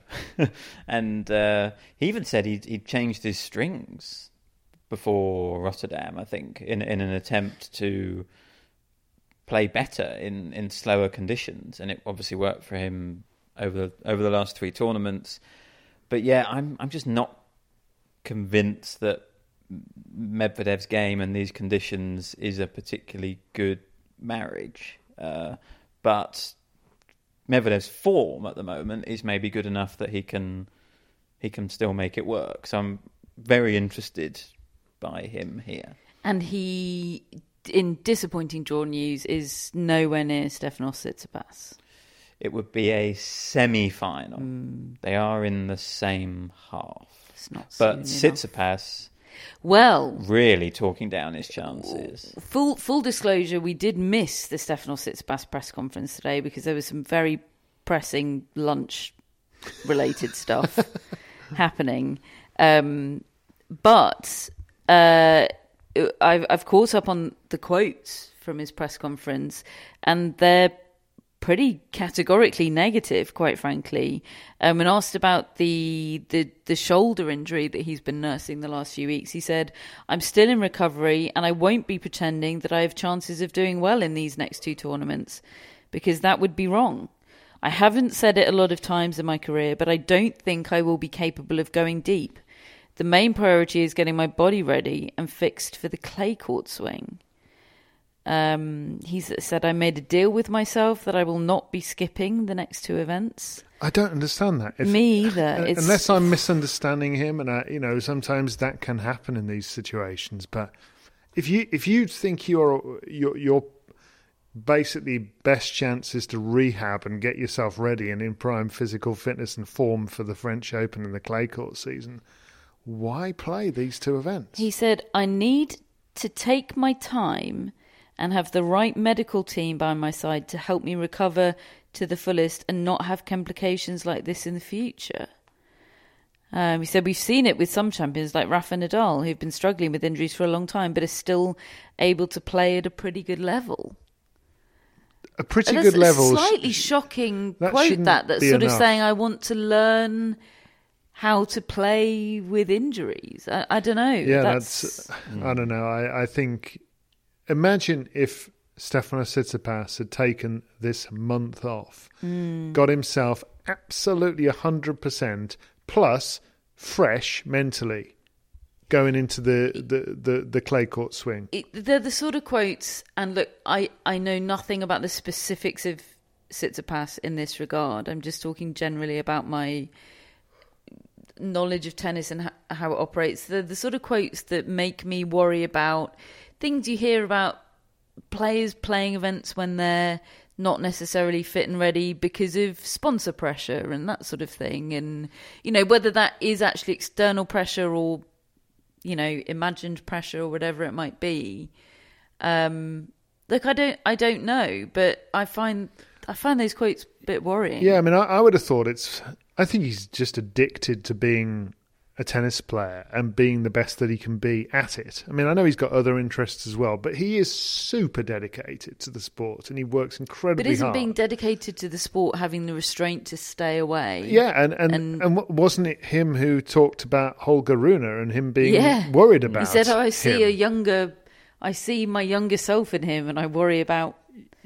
and uh, he even said he'd, he'd changed his strings before Rotterdam, I think, in in an attempt to play better in, in slower conditions. And it obviously worked for him over the, over the last three tournaments. But yeah, I'm I'm just not convinced that Medvedev's game and these conditions is a particularly good marriage. Uh, but Medvedev's form at the moment is maybe good enough that he can he can still make it work. So I'm very interested by him here. And he, in disappointing draw news, is nowhere near Stefanos Tsitsipas. It would be a semi-final. Mm. They are in the same half. It's not but Tsitsipas, well, really talking down his chances. Full full disclosure, we did miss the Stefanos Tsitsipas press conference today because there was some very pressing lunch-related stuff happening. Um, but uh, I've, I've caught up on the quotes from his press conference, and they're pretty categorically negative, quite frankly. Um, when asked about the, the the shoulder injury that he's been nursing the last few weeks, he said, "I'm still in recovery and I won't be pretending that I have chances of doing well in these next two tournaments, because that would be wrong. I haven't said it a lot of times in my career, but I don't think I will be capable of going deep. The main priority is getting my body ready and fixed for the clay court swing." Um, he said, "I made a deal with myself that I will not be skipping the next two events." I don't understand that. If, Me either. It's... Unless I'm misunderstanding him, and I, you know, sometimes that can happen in these situations. But if you if you think your your your basically best chance is to rehab and get yourself ready and in prime physical fitness and form for the French Open and the clay court season, why play these two events? He said, "I need to take my time and have the right medical team by my side to help me recover to the fullest and not have complications like this in the future." Um, he said, "We've seen it with some champions like Rafa Nadal, who've been struggling with injuries for a long time, but are still able to play at a pretty good level." a pretty that's good level. A slightly shocking that quote that that's be sort enough. of saying, I want to learn how to play with injuries. I, I don't know. Yeah, that's, that's I don't know. I, I think, imagine if Stefanos Tsitsipas had taken this month off, mm. got himself absolutely one hundred percent plus fresh mentally going into the, the, the, the clay court swing. It, they're the sort of quotes, and look, I, I know nothing about the specifics of Tsitsipas in this regard. I'm just talking generally about my knowledge of tennis and how it operates. They're the sort of quotes that make me worry about things you hear about players playing events when they're not necessarily fit and ready because of sponsor pressure and that sort of thing. And, you know, whether that is actually external pressure or, you know, imagined pressure or whatever it might be. Um, look, I don't, I don't know, but I find, I find those quotes a bit worrying. Yeah, I mean, I, I would have thought it's, I think he's just addicted to being a tennis player and being the best that he can be at it. I mean, I know he's got other interests as well, but he is super dedicated to the sport and he works incredibly hard. But isn't hard. being dedicated to the sport having the restraint to stay away? Yeah, and, and, and, and wasn't it him who talked about Holger Rune and him being yeah. worried about He said, oh, I see him. a younger, I see my younger self in him and I worry about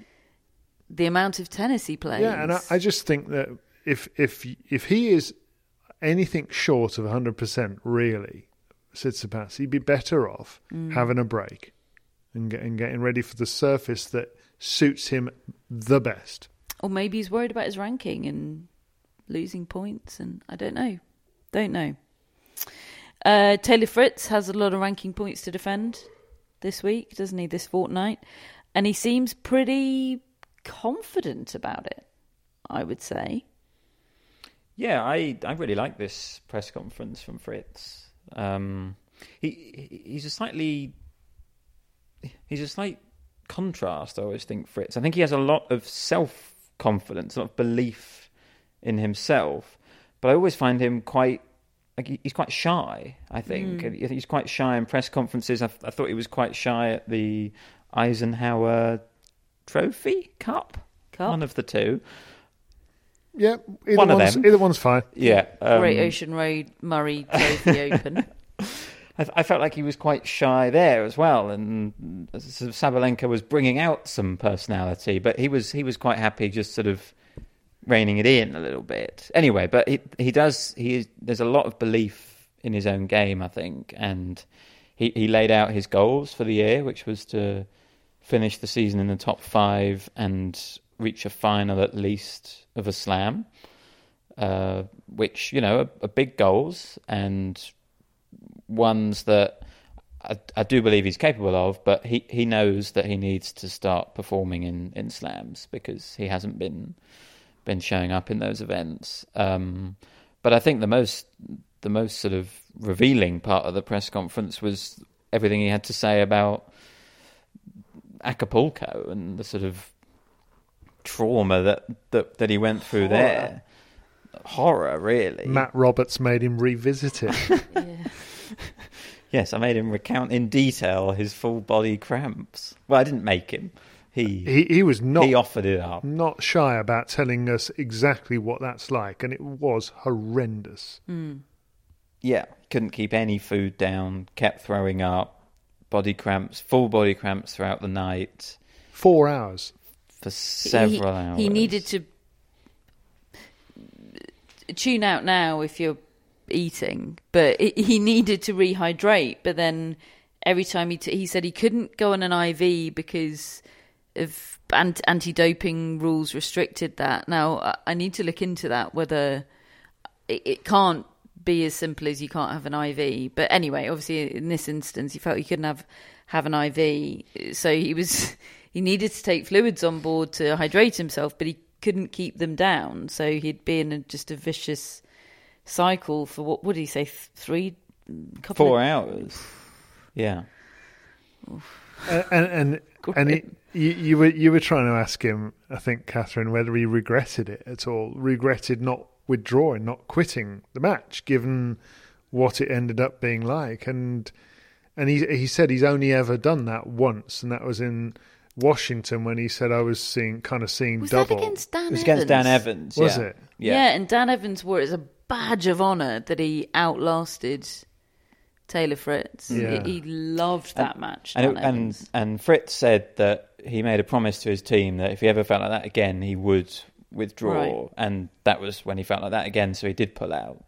the amount of tennis he plays. Yeah, and I, I just think that if if if he is anything short of one hundred percent, really, Tsitsipas, he'd be better off mm. having a break and, get, and getting ready for the surface that suits him the best. Or maybe he's worried about his ranking and losing points, and I don't know. Don't know. Uh, Taylor Fritz has a lot of ranking points to defend this week, doesn't he, this fortnight? And he seems pretty confident about it, I would say. Yeah, I, I really like this press conference from Fritz. Um, he he's a slightly he's a slight contrast. I always think Fritz. I think he has a lot of self confidence, a lot of belief in himself. But I always find him quite like he's quite shy. I think mm. I think he's quite shy in press conferences. I, I thought he was quite shy at the Eisenhower Trophy Cup, Cup? one of the two. Yeah, either one of one's, them. Either one's fine. Yeah, um, Great Ocean Road Murray Trophy Open. I, I felt like he was quite shy there as well, and sort of Sabalenka was bringing out some personality, but he was he was quite happy just sort of reining it in a little bit. Anyway, but he he does he there's a lot of belief in his own game, I think, and he he laid out his goals for the year, which was to finish the season in the top five and reach a final at least of a slam, uh, which, you know, are, are big goals and ones that I, I do believe he's capable of, but he, he knows that he needs to start performing in, in slams because he hasn't been been showing up in those events. Um, but I think the most the most sort of revealing part of the press conference was everything he had to say about Acapulco and the sort of trauma that, that, that he went through Horror. there. Horror, really. Matt Roberts made him revisit it. yeah. Yes, I made him recount in detail his full body cramps. Well, I didn't make him. He he, he was not he offered it up. Not shy about telling us exactly what that's like, and it was horrendous. Mm. Yeah, couldn't keep any food down, kept throwing up, body cramps, full body cramps throughout the night. Four hours. For several he, hours. He needed to tune out now if you're eating, but he needed to rehydrate. But then every time he t- he said he couldn't go on an I V because of anti-doping rules restricted that. Now I need to look into that, whether it, it can't be as simple as you can't have an I V. But anyway, obviously in this instance he felt he couldn't have have an I V, so he was he needed to take fluids on board to hydrate himself, but he couldn't keep them down, so he'd be in a, just a vicious cycle for what would he say three couple four of... hours yeah and and, and he, you, you were you were trying to ask him, I think, Catherine, whether he regretted it at all, regretted not withdrawing, not quitting the match, given what it ended up being like. And and he he said he's only ever done that once, and that was in Washington when he said I was seeing kind of seeing Was double. that against Dan It was Evans? against Dan Evans. Was yeah. it? Yeah. Yeah. and Dan Evans wore it as a badge of honour that he outlasted Taylor Fritz. Yeah. He, he loved that and, match. And, Dan it, and Evans. and Fritz said that he made a promise to his team that if he ever felt like that again, he would withdraw. Right. And that was when he felt like that again, so he did pull out.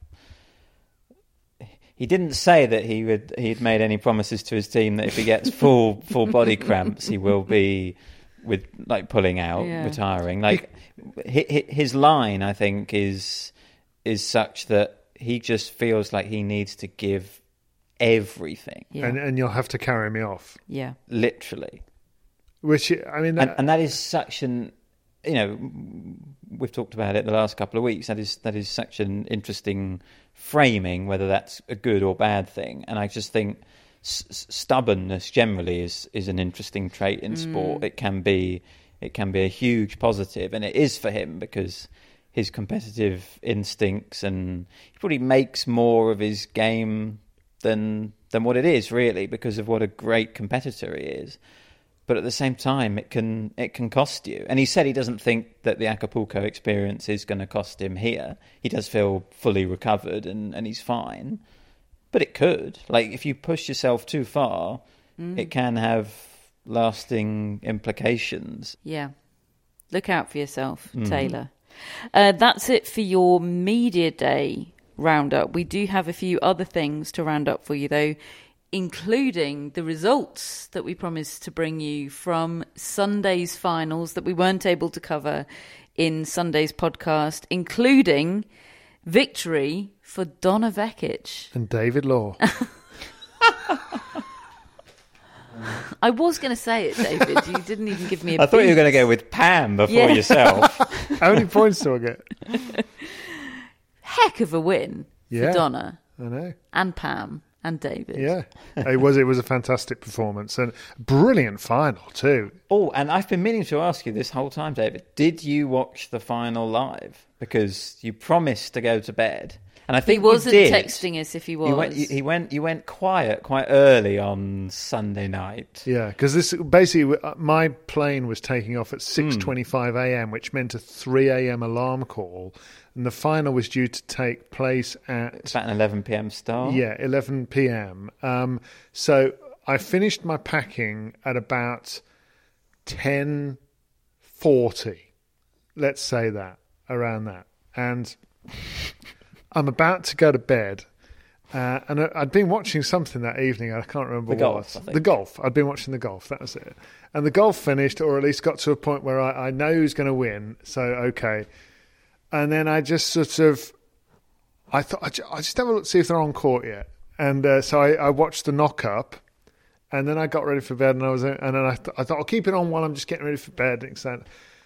He didn't say that he would he'd made any promises to his team that if he gets full full body cramps, he will be with like pulling out, Yeah. retiring. Like hi- hi- his line, I think, is is such that he just feels like he needs to give everything, yeah. And and you'll have to carry me off. yeah. literally. Which I mean, And, that, and that is such an, you know, we've talked about it the last couple of weeks. That is that is such an interesting framing, whether that's a good or bad thing. And I just think s- stubbornness generally is is an interesting trait in sport. It can be it can be a huge positive, and it is for him because his competitive instincts, and he probably makes more of his game than than what it is really because of what a great competitor he is. But at the same time, it can it can cost you. And he said he doesn't think that the Acapulco experience is going to cost him here. He does feel fully recovered and, and he's fine. But it could. Like, if you push yourself too far, mm. it can have lasting implications. Yeah. Look out for yourself, Mm. Taylor. Uh, that's it for your Media Day roundup. We do have a few other things to round up for you, though, including the results that we promised to bring you from Sunday's finals that we weren't able to cover in Sunday's podcast, including victory for Donna Vekic. and David Law. I was going to say it, David. You didn't even give me a I thought you were beat. going to go with Pam before Yeah. yourself. How many points do I get? Heck of a win Yeah. for Donna I know. and Pam and David. Yeah, it was. It was a fantastic performance and brilliant final too. Oh, and I've been meaning to ask you this whole time, David. Did you watch the final live? Because you promised to go to bed, and I He think wasn't you did. texting us if he was. You went. You, he went. You went quiet quite early on Sunday night. Yeah, because this basically my plane was taking off at six twenty-five a.m., which meant a three a.m. alarm call, and the final was due to take place at It's about an eleven p.m. start. yeah eleven p.m. Um, so I finished my packing at about ten forty. Let's say that around that, and I'm about to go to bed. Uh, and I, I'd been watching something that evening. I can't remember The what. golf, I think. The golf. I'd been watching the golf. That was it. And the golf finished, or at least got to a point where I, I know who's going to win. So okay. And then I just sort of, I thought I, ju- I just have a look see if they're on court yet. And uh, so I, I watched the knock up, and then I got ready for bed. And I was, and then I, th- I thought I'll keep it on while I'm just getting ready for bed. And so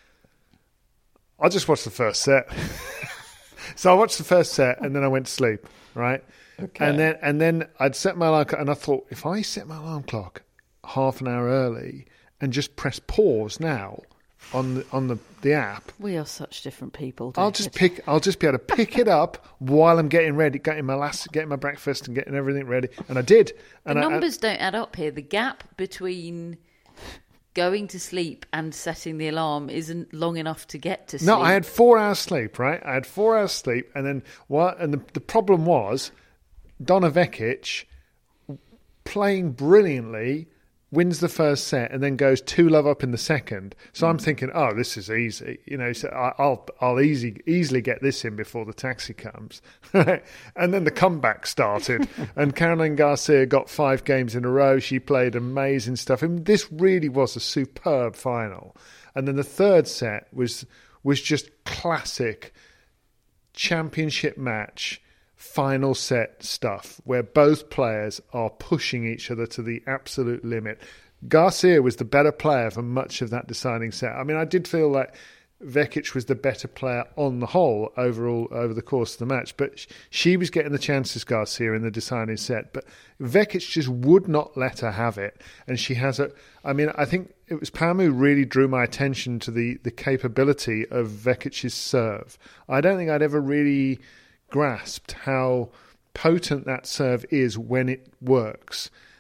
I just watched the first set. So I watched the first set, and then I went to sleep. Right. Okay. And then and then I'd set my alarm clock, and I thought, if I set my alarm clock half an hour early and just press pause now on the on the, the app, We are such different people. I'll David. just pick I'll just be able to pick it up while I'm getting ready, getting my last getting my breakfast and getting everything ready. And I did. The And I, numbers don't add up here. The gap between going to sleep and setting the alarm isn't long enough to get to sleep. No, I had four hours sleep, right? I had four hours sleep, and then what? And the, the problem was Donna Vekic playing brilliantly wins the first set and then goes two love up in the second. So I'm thinking, oh, this is easy, you know. So I, I'll I'll easy easily get this in before the taxi comes. And then the comeback started, and Caroline Garcia got five games in a row. She played amazing stuff. I mean, this really was a superb final. And then the third set was was just classic championship match. Final set stuff where both players are pushing each other to the absolute limit. Garcia was the better player for much of that deciding set. I mean, I did feel like Vekic was the better player on the whole overall over the course of the match, but she was getting the chances, Garcia, in the deciding set. But Vekic just would not let her have it, and she has a. I mean, I think it was Pam who really drew my attention to the the capability of Vekic's serve. I don't think I'd ever really grasped how potent that serve is when it works.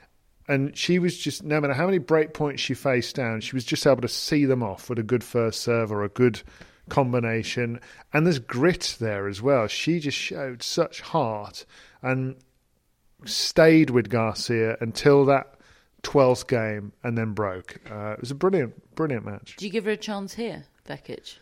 And she was just, no matter how many break points she faced down, she was just able to see them off with a good first serve or a good combination. And there's grit there as well. She just showed such heart and stayed with Garcia until that twelfth game and then broke. Uh, it was a brilliant, brilliant match. Do you give her a chance here, Vekic?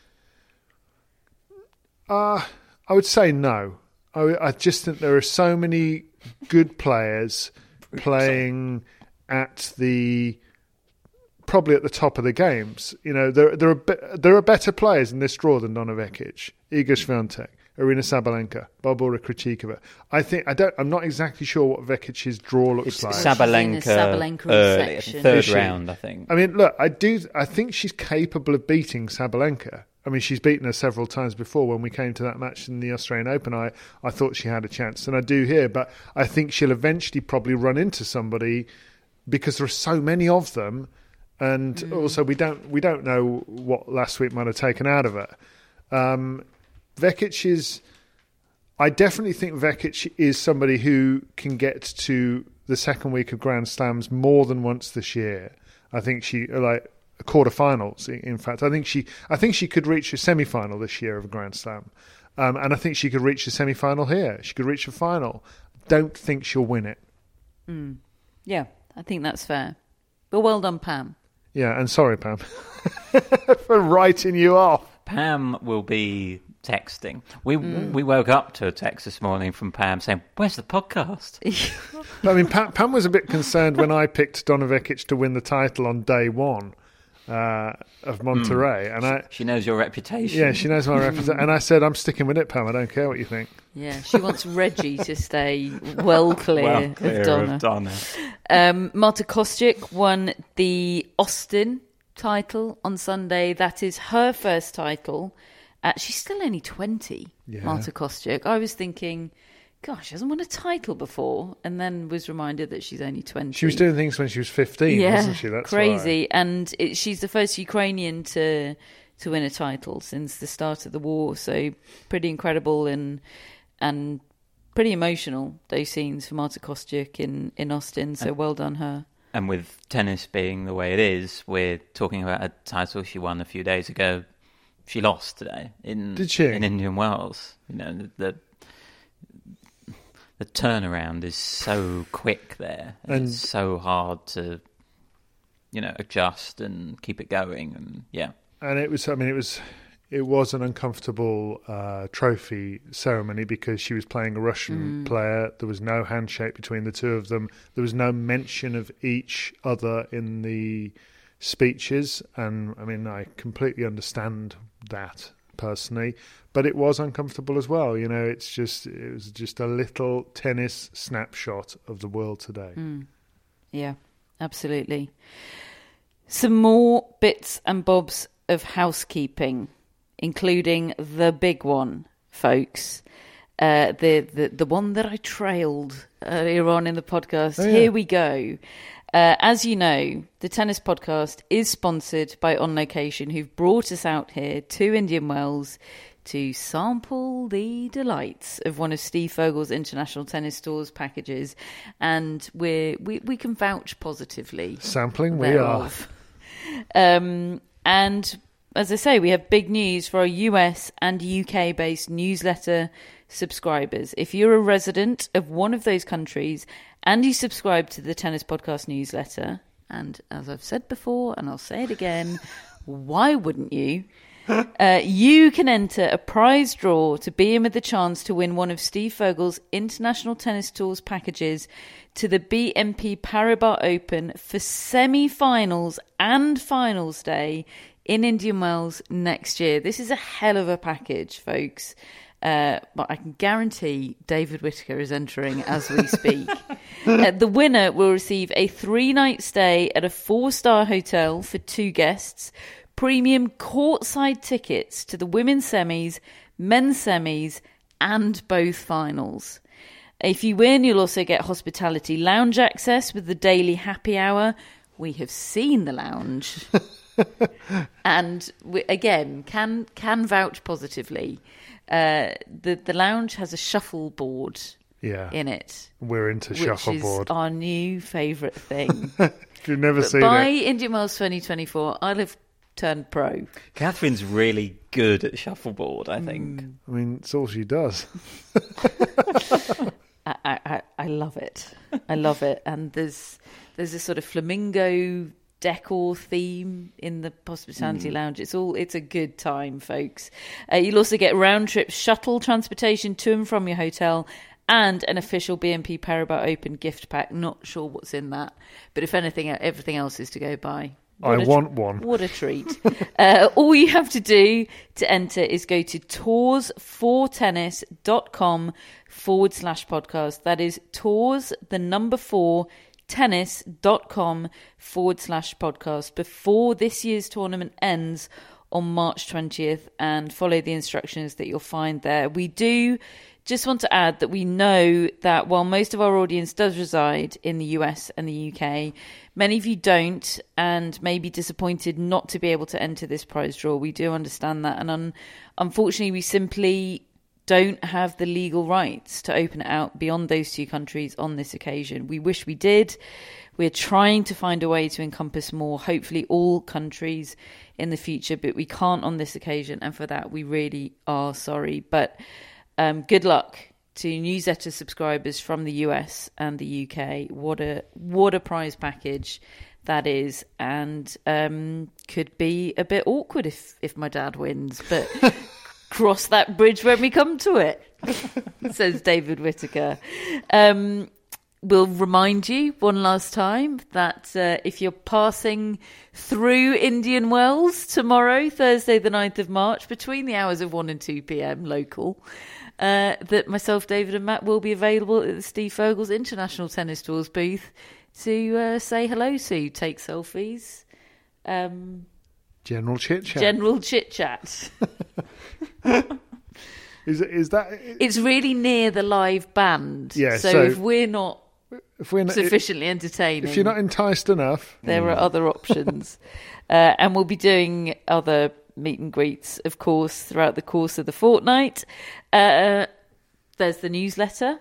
Uh, I would say no. I, I just think there are so many good players playing at the probably at the top of the games. You know, there there are be, there are better players in this draw than Donna Vekic, Iga Swiatek, Arina Sabalenka, Barbora Krejcikova. I think I don't. I'm not exactly sure what Vekic's draw looks it's like. Sabalenka, Sabalenka early, third she, round, I think. I mean, look, I do. I think she's capable of beating Sabalenka. I mean, she's beaten her several times before. When we came to that match in the Australian Open, I, I thought she had a chance, and I do here. But I think she'll eventually probably run into somebody because there are so many of them, and mm. also we don't we don't know what last week might have taken out of her. Um, Vekic is, I definitely think Vekic is somebody who can get to the second week of Grand Slams more than once this year. I think she like. Quarterfinals, in fact, I think she, I think she could reach a semi-final this year of a Grand Slam, um, and I think she could reach a semi-final here. She could reach a final. Don't think she'll win it. Mm. Yeah, I think that's fair. But well done, Pam. Yeah, and sorry, Pam, for writing you off. Pam will be texting. We mm. we woke up to a text this morning from Pam saying, "Where's the podcast?" I mean, Pam, Pam was a bit concerned when I picked Donna Vekic to win the title on day one. Uh, of Monterrey, mm. and I she knows your reputation. Yeah, she knows my reputation, and I said, "I'm sticking with it, Pam. I don't care what you think." Yeah, she wants Reggie to stay well clear, well clear of Donna. Of Donna. Um, Marta Kostyuk won the Austin title on Sunday. That is her first title. Uh, she's still only twenty. Yeah. Marta Kostyuk. I was thinking, gosh, she hasn't won a title before, and then was reminded that she's only twenty. She was doing things when she was fifteen, yeah, wasn't she? That's crazy. Why. And it, she's the first Ukrainian to to win a title since the start of the war. So pretty incredible and and pretty emotional, those scenes for Marta Kostyuk in, in Austin. So and, well done her. And with tennis being the way it is, we're talking about a title she won a few days ago. She lost today in Did she? in Indian Wells. You know the. the The turnaround is so quick there, and, and it's so hard to, you know, adjust and keep it going, and yeah. And it was, I mean, it was, it was an uncomfortable uh, trophy ceremony because she was playing a Russian mm. player. There was no handshake between the two of them. There was no mention of each other in the speeches, and I mean, I completely understand that personally. But it was uncomfortable as well. You know, it's just it was just a little tennis snapshot of the world today. Mm. Yeah, absolutely. Some more bits and bobs of housekeeping, including the big one, folks. Uh, the, the the one that I trailed earlier on in the podcast. Oh, yeah. Here we go. Uh, as you know, the Tennis Podcast is sponsored by On Location, who've brought us out here to Indian Wells to sample the delights of one of Steve Fogel's International Tennis Stores packages, and we're, we we can vouch positively. Sampling, thereof. we are. Um, and as I say, we have big news for our U S and U K-based newsletter subscribers. If you're a resident of one of those countries and you subscribe to the Tennis Podcast newsletter, and as I've said before, and I'll say it again, why wouldn't you? Uh, you can enter a prize draw to be in with the chance to win one of Steve Fogel's International Tennis Tours packages to the B N P Paribas Open for semi-finals and finals day in Indian Wells next year. This is a hell of a package, folks. Uh, but I can guarantee David Whittaker is entering as we speak. uh, the winner will receive a three-night stay at a four-star hotel for two guests, premium courtside tickets to the women's semis, men's semis, and both finals. If you win, you'll also get hospitality lounge access with the daily happy hour. We have seen the lounge. And we, again, can can vouch positively. Uh, the, the lounge has a shuffleboard yeah. in it. We're into which shuffleboard. Is our new favourite thing. If you've never but seen by it. Indian Wells twenty twenty-four, I'll have turned pro. Catherine's really good at shuffleboard, I think. Mm. I mean, it's all she does. I, I, I love it. I love it. And there's there's a sort of flamingo decor theme in the hospitality mm. lounge. It's all it's a good time, folks. Uh, you'll also get round trip shuttle transportation to and from your hotel and an official B N P Paribas Open gift pack. Not sure what's in that, but if anything, everything else is to go by. What I a, want one. What a treat. uh, all you have to do to enter is go to tours for tennis dot com forward slash podcast. That is tours, the number four, tennis dot com forward slash podcast before this year's tournament ends on March twentieth, and follow the instructions that you'll find there. We do just want to add that we know that while most of our audience does reside in the U S and the U K, many of you don't and may be disappointed not to be able to enter this prize draw. We do understand that, and un- unfortunately we simply don't have the legal rights to open it out beyond those two countries on this occasion. We wish we did. We're trying to find a way to encompass more, hopefully all countries in the future, but we can't on this occasion, and for that we really are sorry. But um, good luck to newsletter subscribers from the U S and the U K. What a what a prize package that is, and um, could be a bit awkward if if my dad wins, but cross that bridge when we come to it, says David Whittaker. Um, we'll remind you one last time that uh, if you're passing through Indian Wells tomorrow, Thursday the ninth of March, between the hours of one and two p.m. local, uh, that myself, David and Matt will be available at the Steve Fogels International Tennis Tours booth to uh, say hello to, take selfies. Um, General chit-chat. General chit-chat. is, is that... It's really near the live band. Yeah, so, so if we're not if we're not, sufficiently entertaining... If you're not enticed enough... There mm. are other options. uh, and we'll be doing other meet and greets, of course, throughout the course of the fortnight. Uh, there's the newsletter.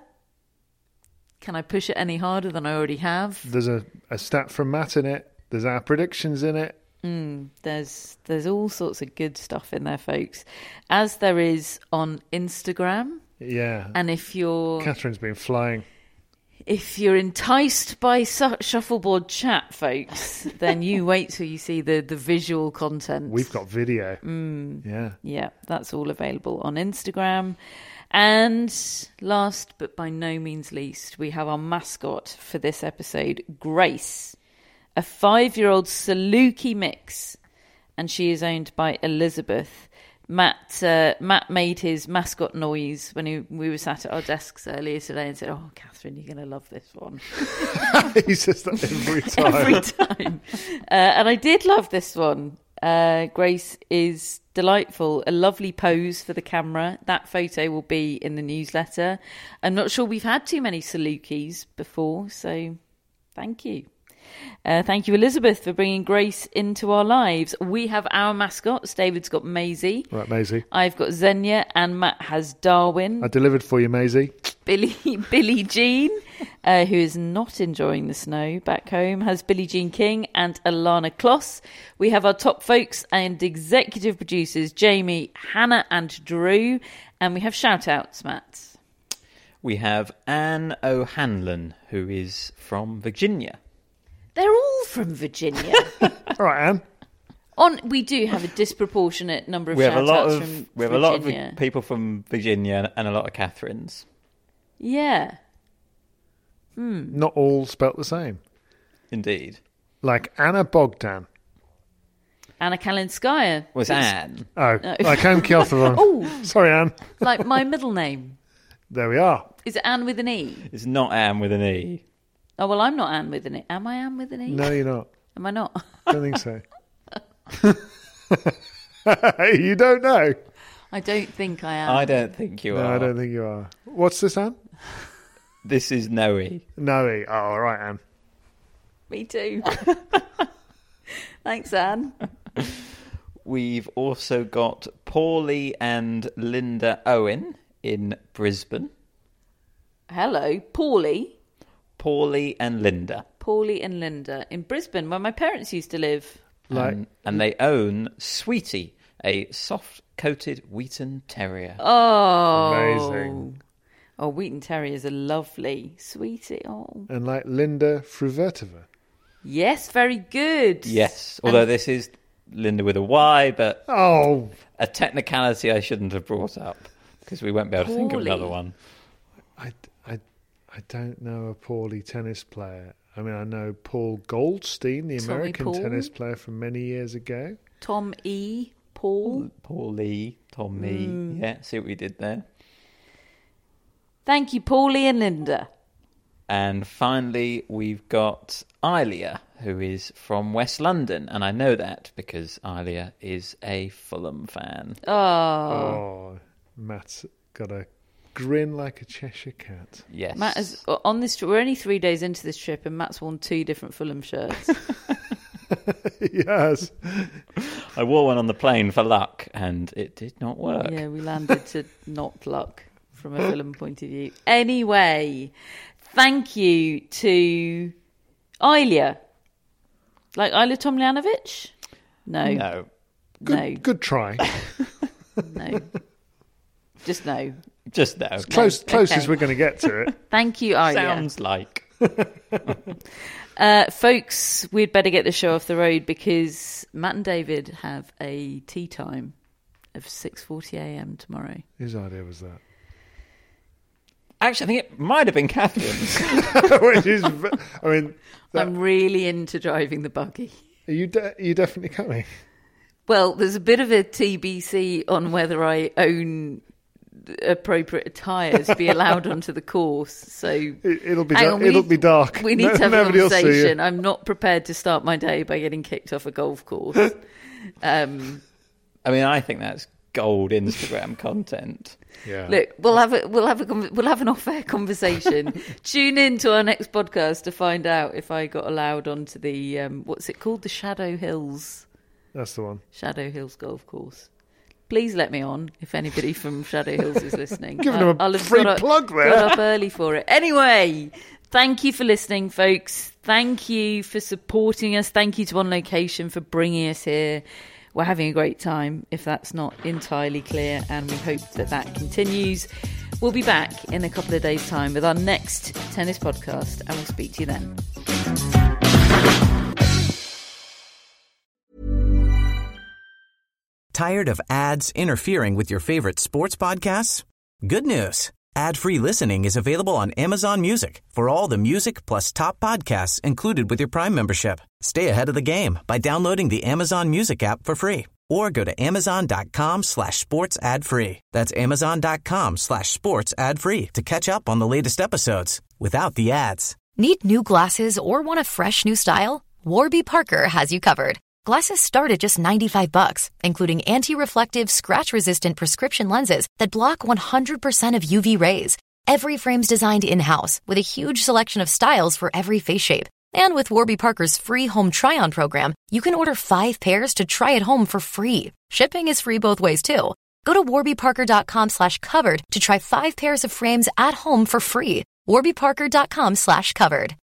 Can I push it any harder than I already have? There's a, a stat from Matt in it. There's our predictions in it. Mm, there's there's all sorts of good stuff in there, folks, as there is on Instagram. Yeah. And if you're... Catherine's been flying. If you're enticed by su- shuffleboard chat, folks, then you wait till you see the, the visual content. We've got video. Mm, yeah. Yeah, that's all available on Instagram. And last but by no means least, we have our mascot for this episode, Grace, a five-year-old Saluki mix, and she is owned by Elizabeth. Matt uh, Matt made his mascot noise when he, we were sat at our desks earlier today and said, "Oh, Catherine, you're going to love this one." He says that every time. Every time. Uh, and I did love this one. Uh, Grace is delightful, a lovely pose for the camera. That photo will be in the newsletter. I'm not sure we've had too many Salukis before, so thank you. Uh, thank you, Elizabeth, for bringing Grace into our lives. We have our mascots. David's got Maisie. Right, Maisie. I've got Xenia, and Matt has Darwin. I delivered for you, Maisie. Billy Billie Jean, uh, who is not enjoying the snow back home, has Billie Jean King and Alana Kloss. We have our top folks and executive producers, Jamie, Hannah and Drew. And we have shout-outs, Matt. We have Anne O'Hanlon, who is from Virginia. They're all from Virginia. All right, Anne. On, we do have a disproportionate number of we have a lot shout-outs of from we have Virginia. a lot of people from Virginia and a lot of Catherines. Yeah. Hmm. Not all spelt the same. Indeed. Like Anna Bogdan. Anna Kalinskaya. Was Anne. Oh, No. like Anne Kjotherson. Oh. Sorry, Anne. Like my middle name. There we are. Is it Anne with an E? It's not Anne with an E. Oh, well, I'm not Anne with an E. Am I Anne with an E? No, you're not. Am I not? I don't think so. You don't know? I don't think I am. I don't think you no, are. I don't think you are. What's this, Anne? This is Noe. Noe. Oh, all right, Anne. Me too. Thanks, Anne. We've also got Paulie and Linda Owen in Brisbane. Hello, Paulie. Paulie and Linda. Paulie and Linda in Brisbane, where my parents used to live. Like, and, and they own Sweetie, a soft-coated Wheaton Terrier. Oh, amazing. Oh, Wheaton Terriers are lovely. Sweetie, oh. And like Linda Fruvertiva. Yes, very good. Yes, although and... this is Linda with a Y, but oh, a technicality I shouldn't have brought up, because we won't be able to think of another one. I, I, I don't know a Paulie tennis player. I mean, I know Paul Goldstein, the Tommy American Paul. tennis player from many years ago. Tom E. Paul. Paul Lee, Tommy. Mm. Yeah, see what we did there. Thank you, Paulie and Linda. And finally, we've got Ilia, who is from West London. And I know that because Ilia is a Fulham fan. Oh. Oh, Matt's got a grin like a Cheshire cat. Yes. Matt is on this. We're only three days into this trip, and Matt's worn two different Fulham shirts. Yes. I wore one on the plane for luck, and it did not work. Yeah, we landed to not luck from a Fulham point of view. Anyway, thank you to Ilia. Like Ilia Tomljanovic? No. No. Good, no. Good try. No. Just no. Just no. It's close, no. close Okay. as we're going to get to it. Thank you, Ilia. Sounds like. uh, folks, we'd better get the show off the road because Matt and David have a tea time of six forty a.m. tomorrow. Whose idea was that? Actually, I think it might have been Catherine's. Which is, I mean... That, I'm really into driving the buggy. Are you, de- are you definitely coming? Well, there's a bit of a T B C on whether I own appropriate attire to be allowed onto the course. So it, it'll be on, it'll need, be dark. We need no, to have a conversation. I'm I'm not prepared to start my day by getting kicked off a golf course. um, I mean, I think that's gold Instagram content. Yeah. Look, we'll have a we'll have a we'll have an off-air conversation. Tune in to our next podcast to find out if I got allowed onto the um, what's it called, the Shadow Hills. That's the one. Shadow Hills Golf Course. Please let me on if anybody from Shadow Hills is listening. Giving them a I'll have free got plug up, there. Got up early for it. Anyway, thank you for listening, folks. Thank you for supporting us. Thank you to On Location for bringing us here. We're having a great time, if that's not entirely clear, and we hope that that continues. We'll be back in a couple of days' time with our next tennis podcast, and we'll speak to you then. Tired of ads interfering with your favorite sports podcasts? Good news. Ad-free listening is available on Amazon Music for all the music plus top podcasts included with your Prime membership. Stay ahead of the game by downloading the Amazon Music app for free or go to amazon.com slash sports ad free. That's amazon.com slash sports ad free to catch up on the latest episodes without the ads. Need new glasses or want a fresh new style? Warby Parker has you covered. Glasses start at just ninety-five bucks, including anti-reflective, scratch-resistant prescription lenses that block one hundred percent of U V rays. Every frame's designed in-house with a huge selection of styles for every face shape. And with Warby Parker's free home try-on program, you can order five pairs to try at home for free. Shipping is free both ways, too. Go to warbyparker.com slash covered to try five pairs of frames at home for free. warbyparker.com slash covered.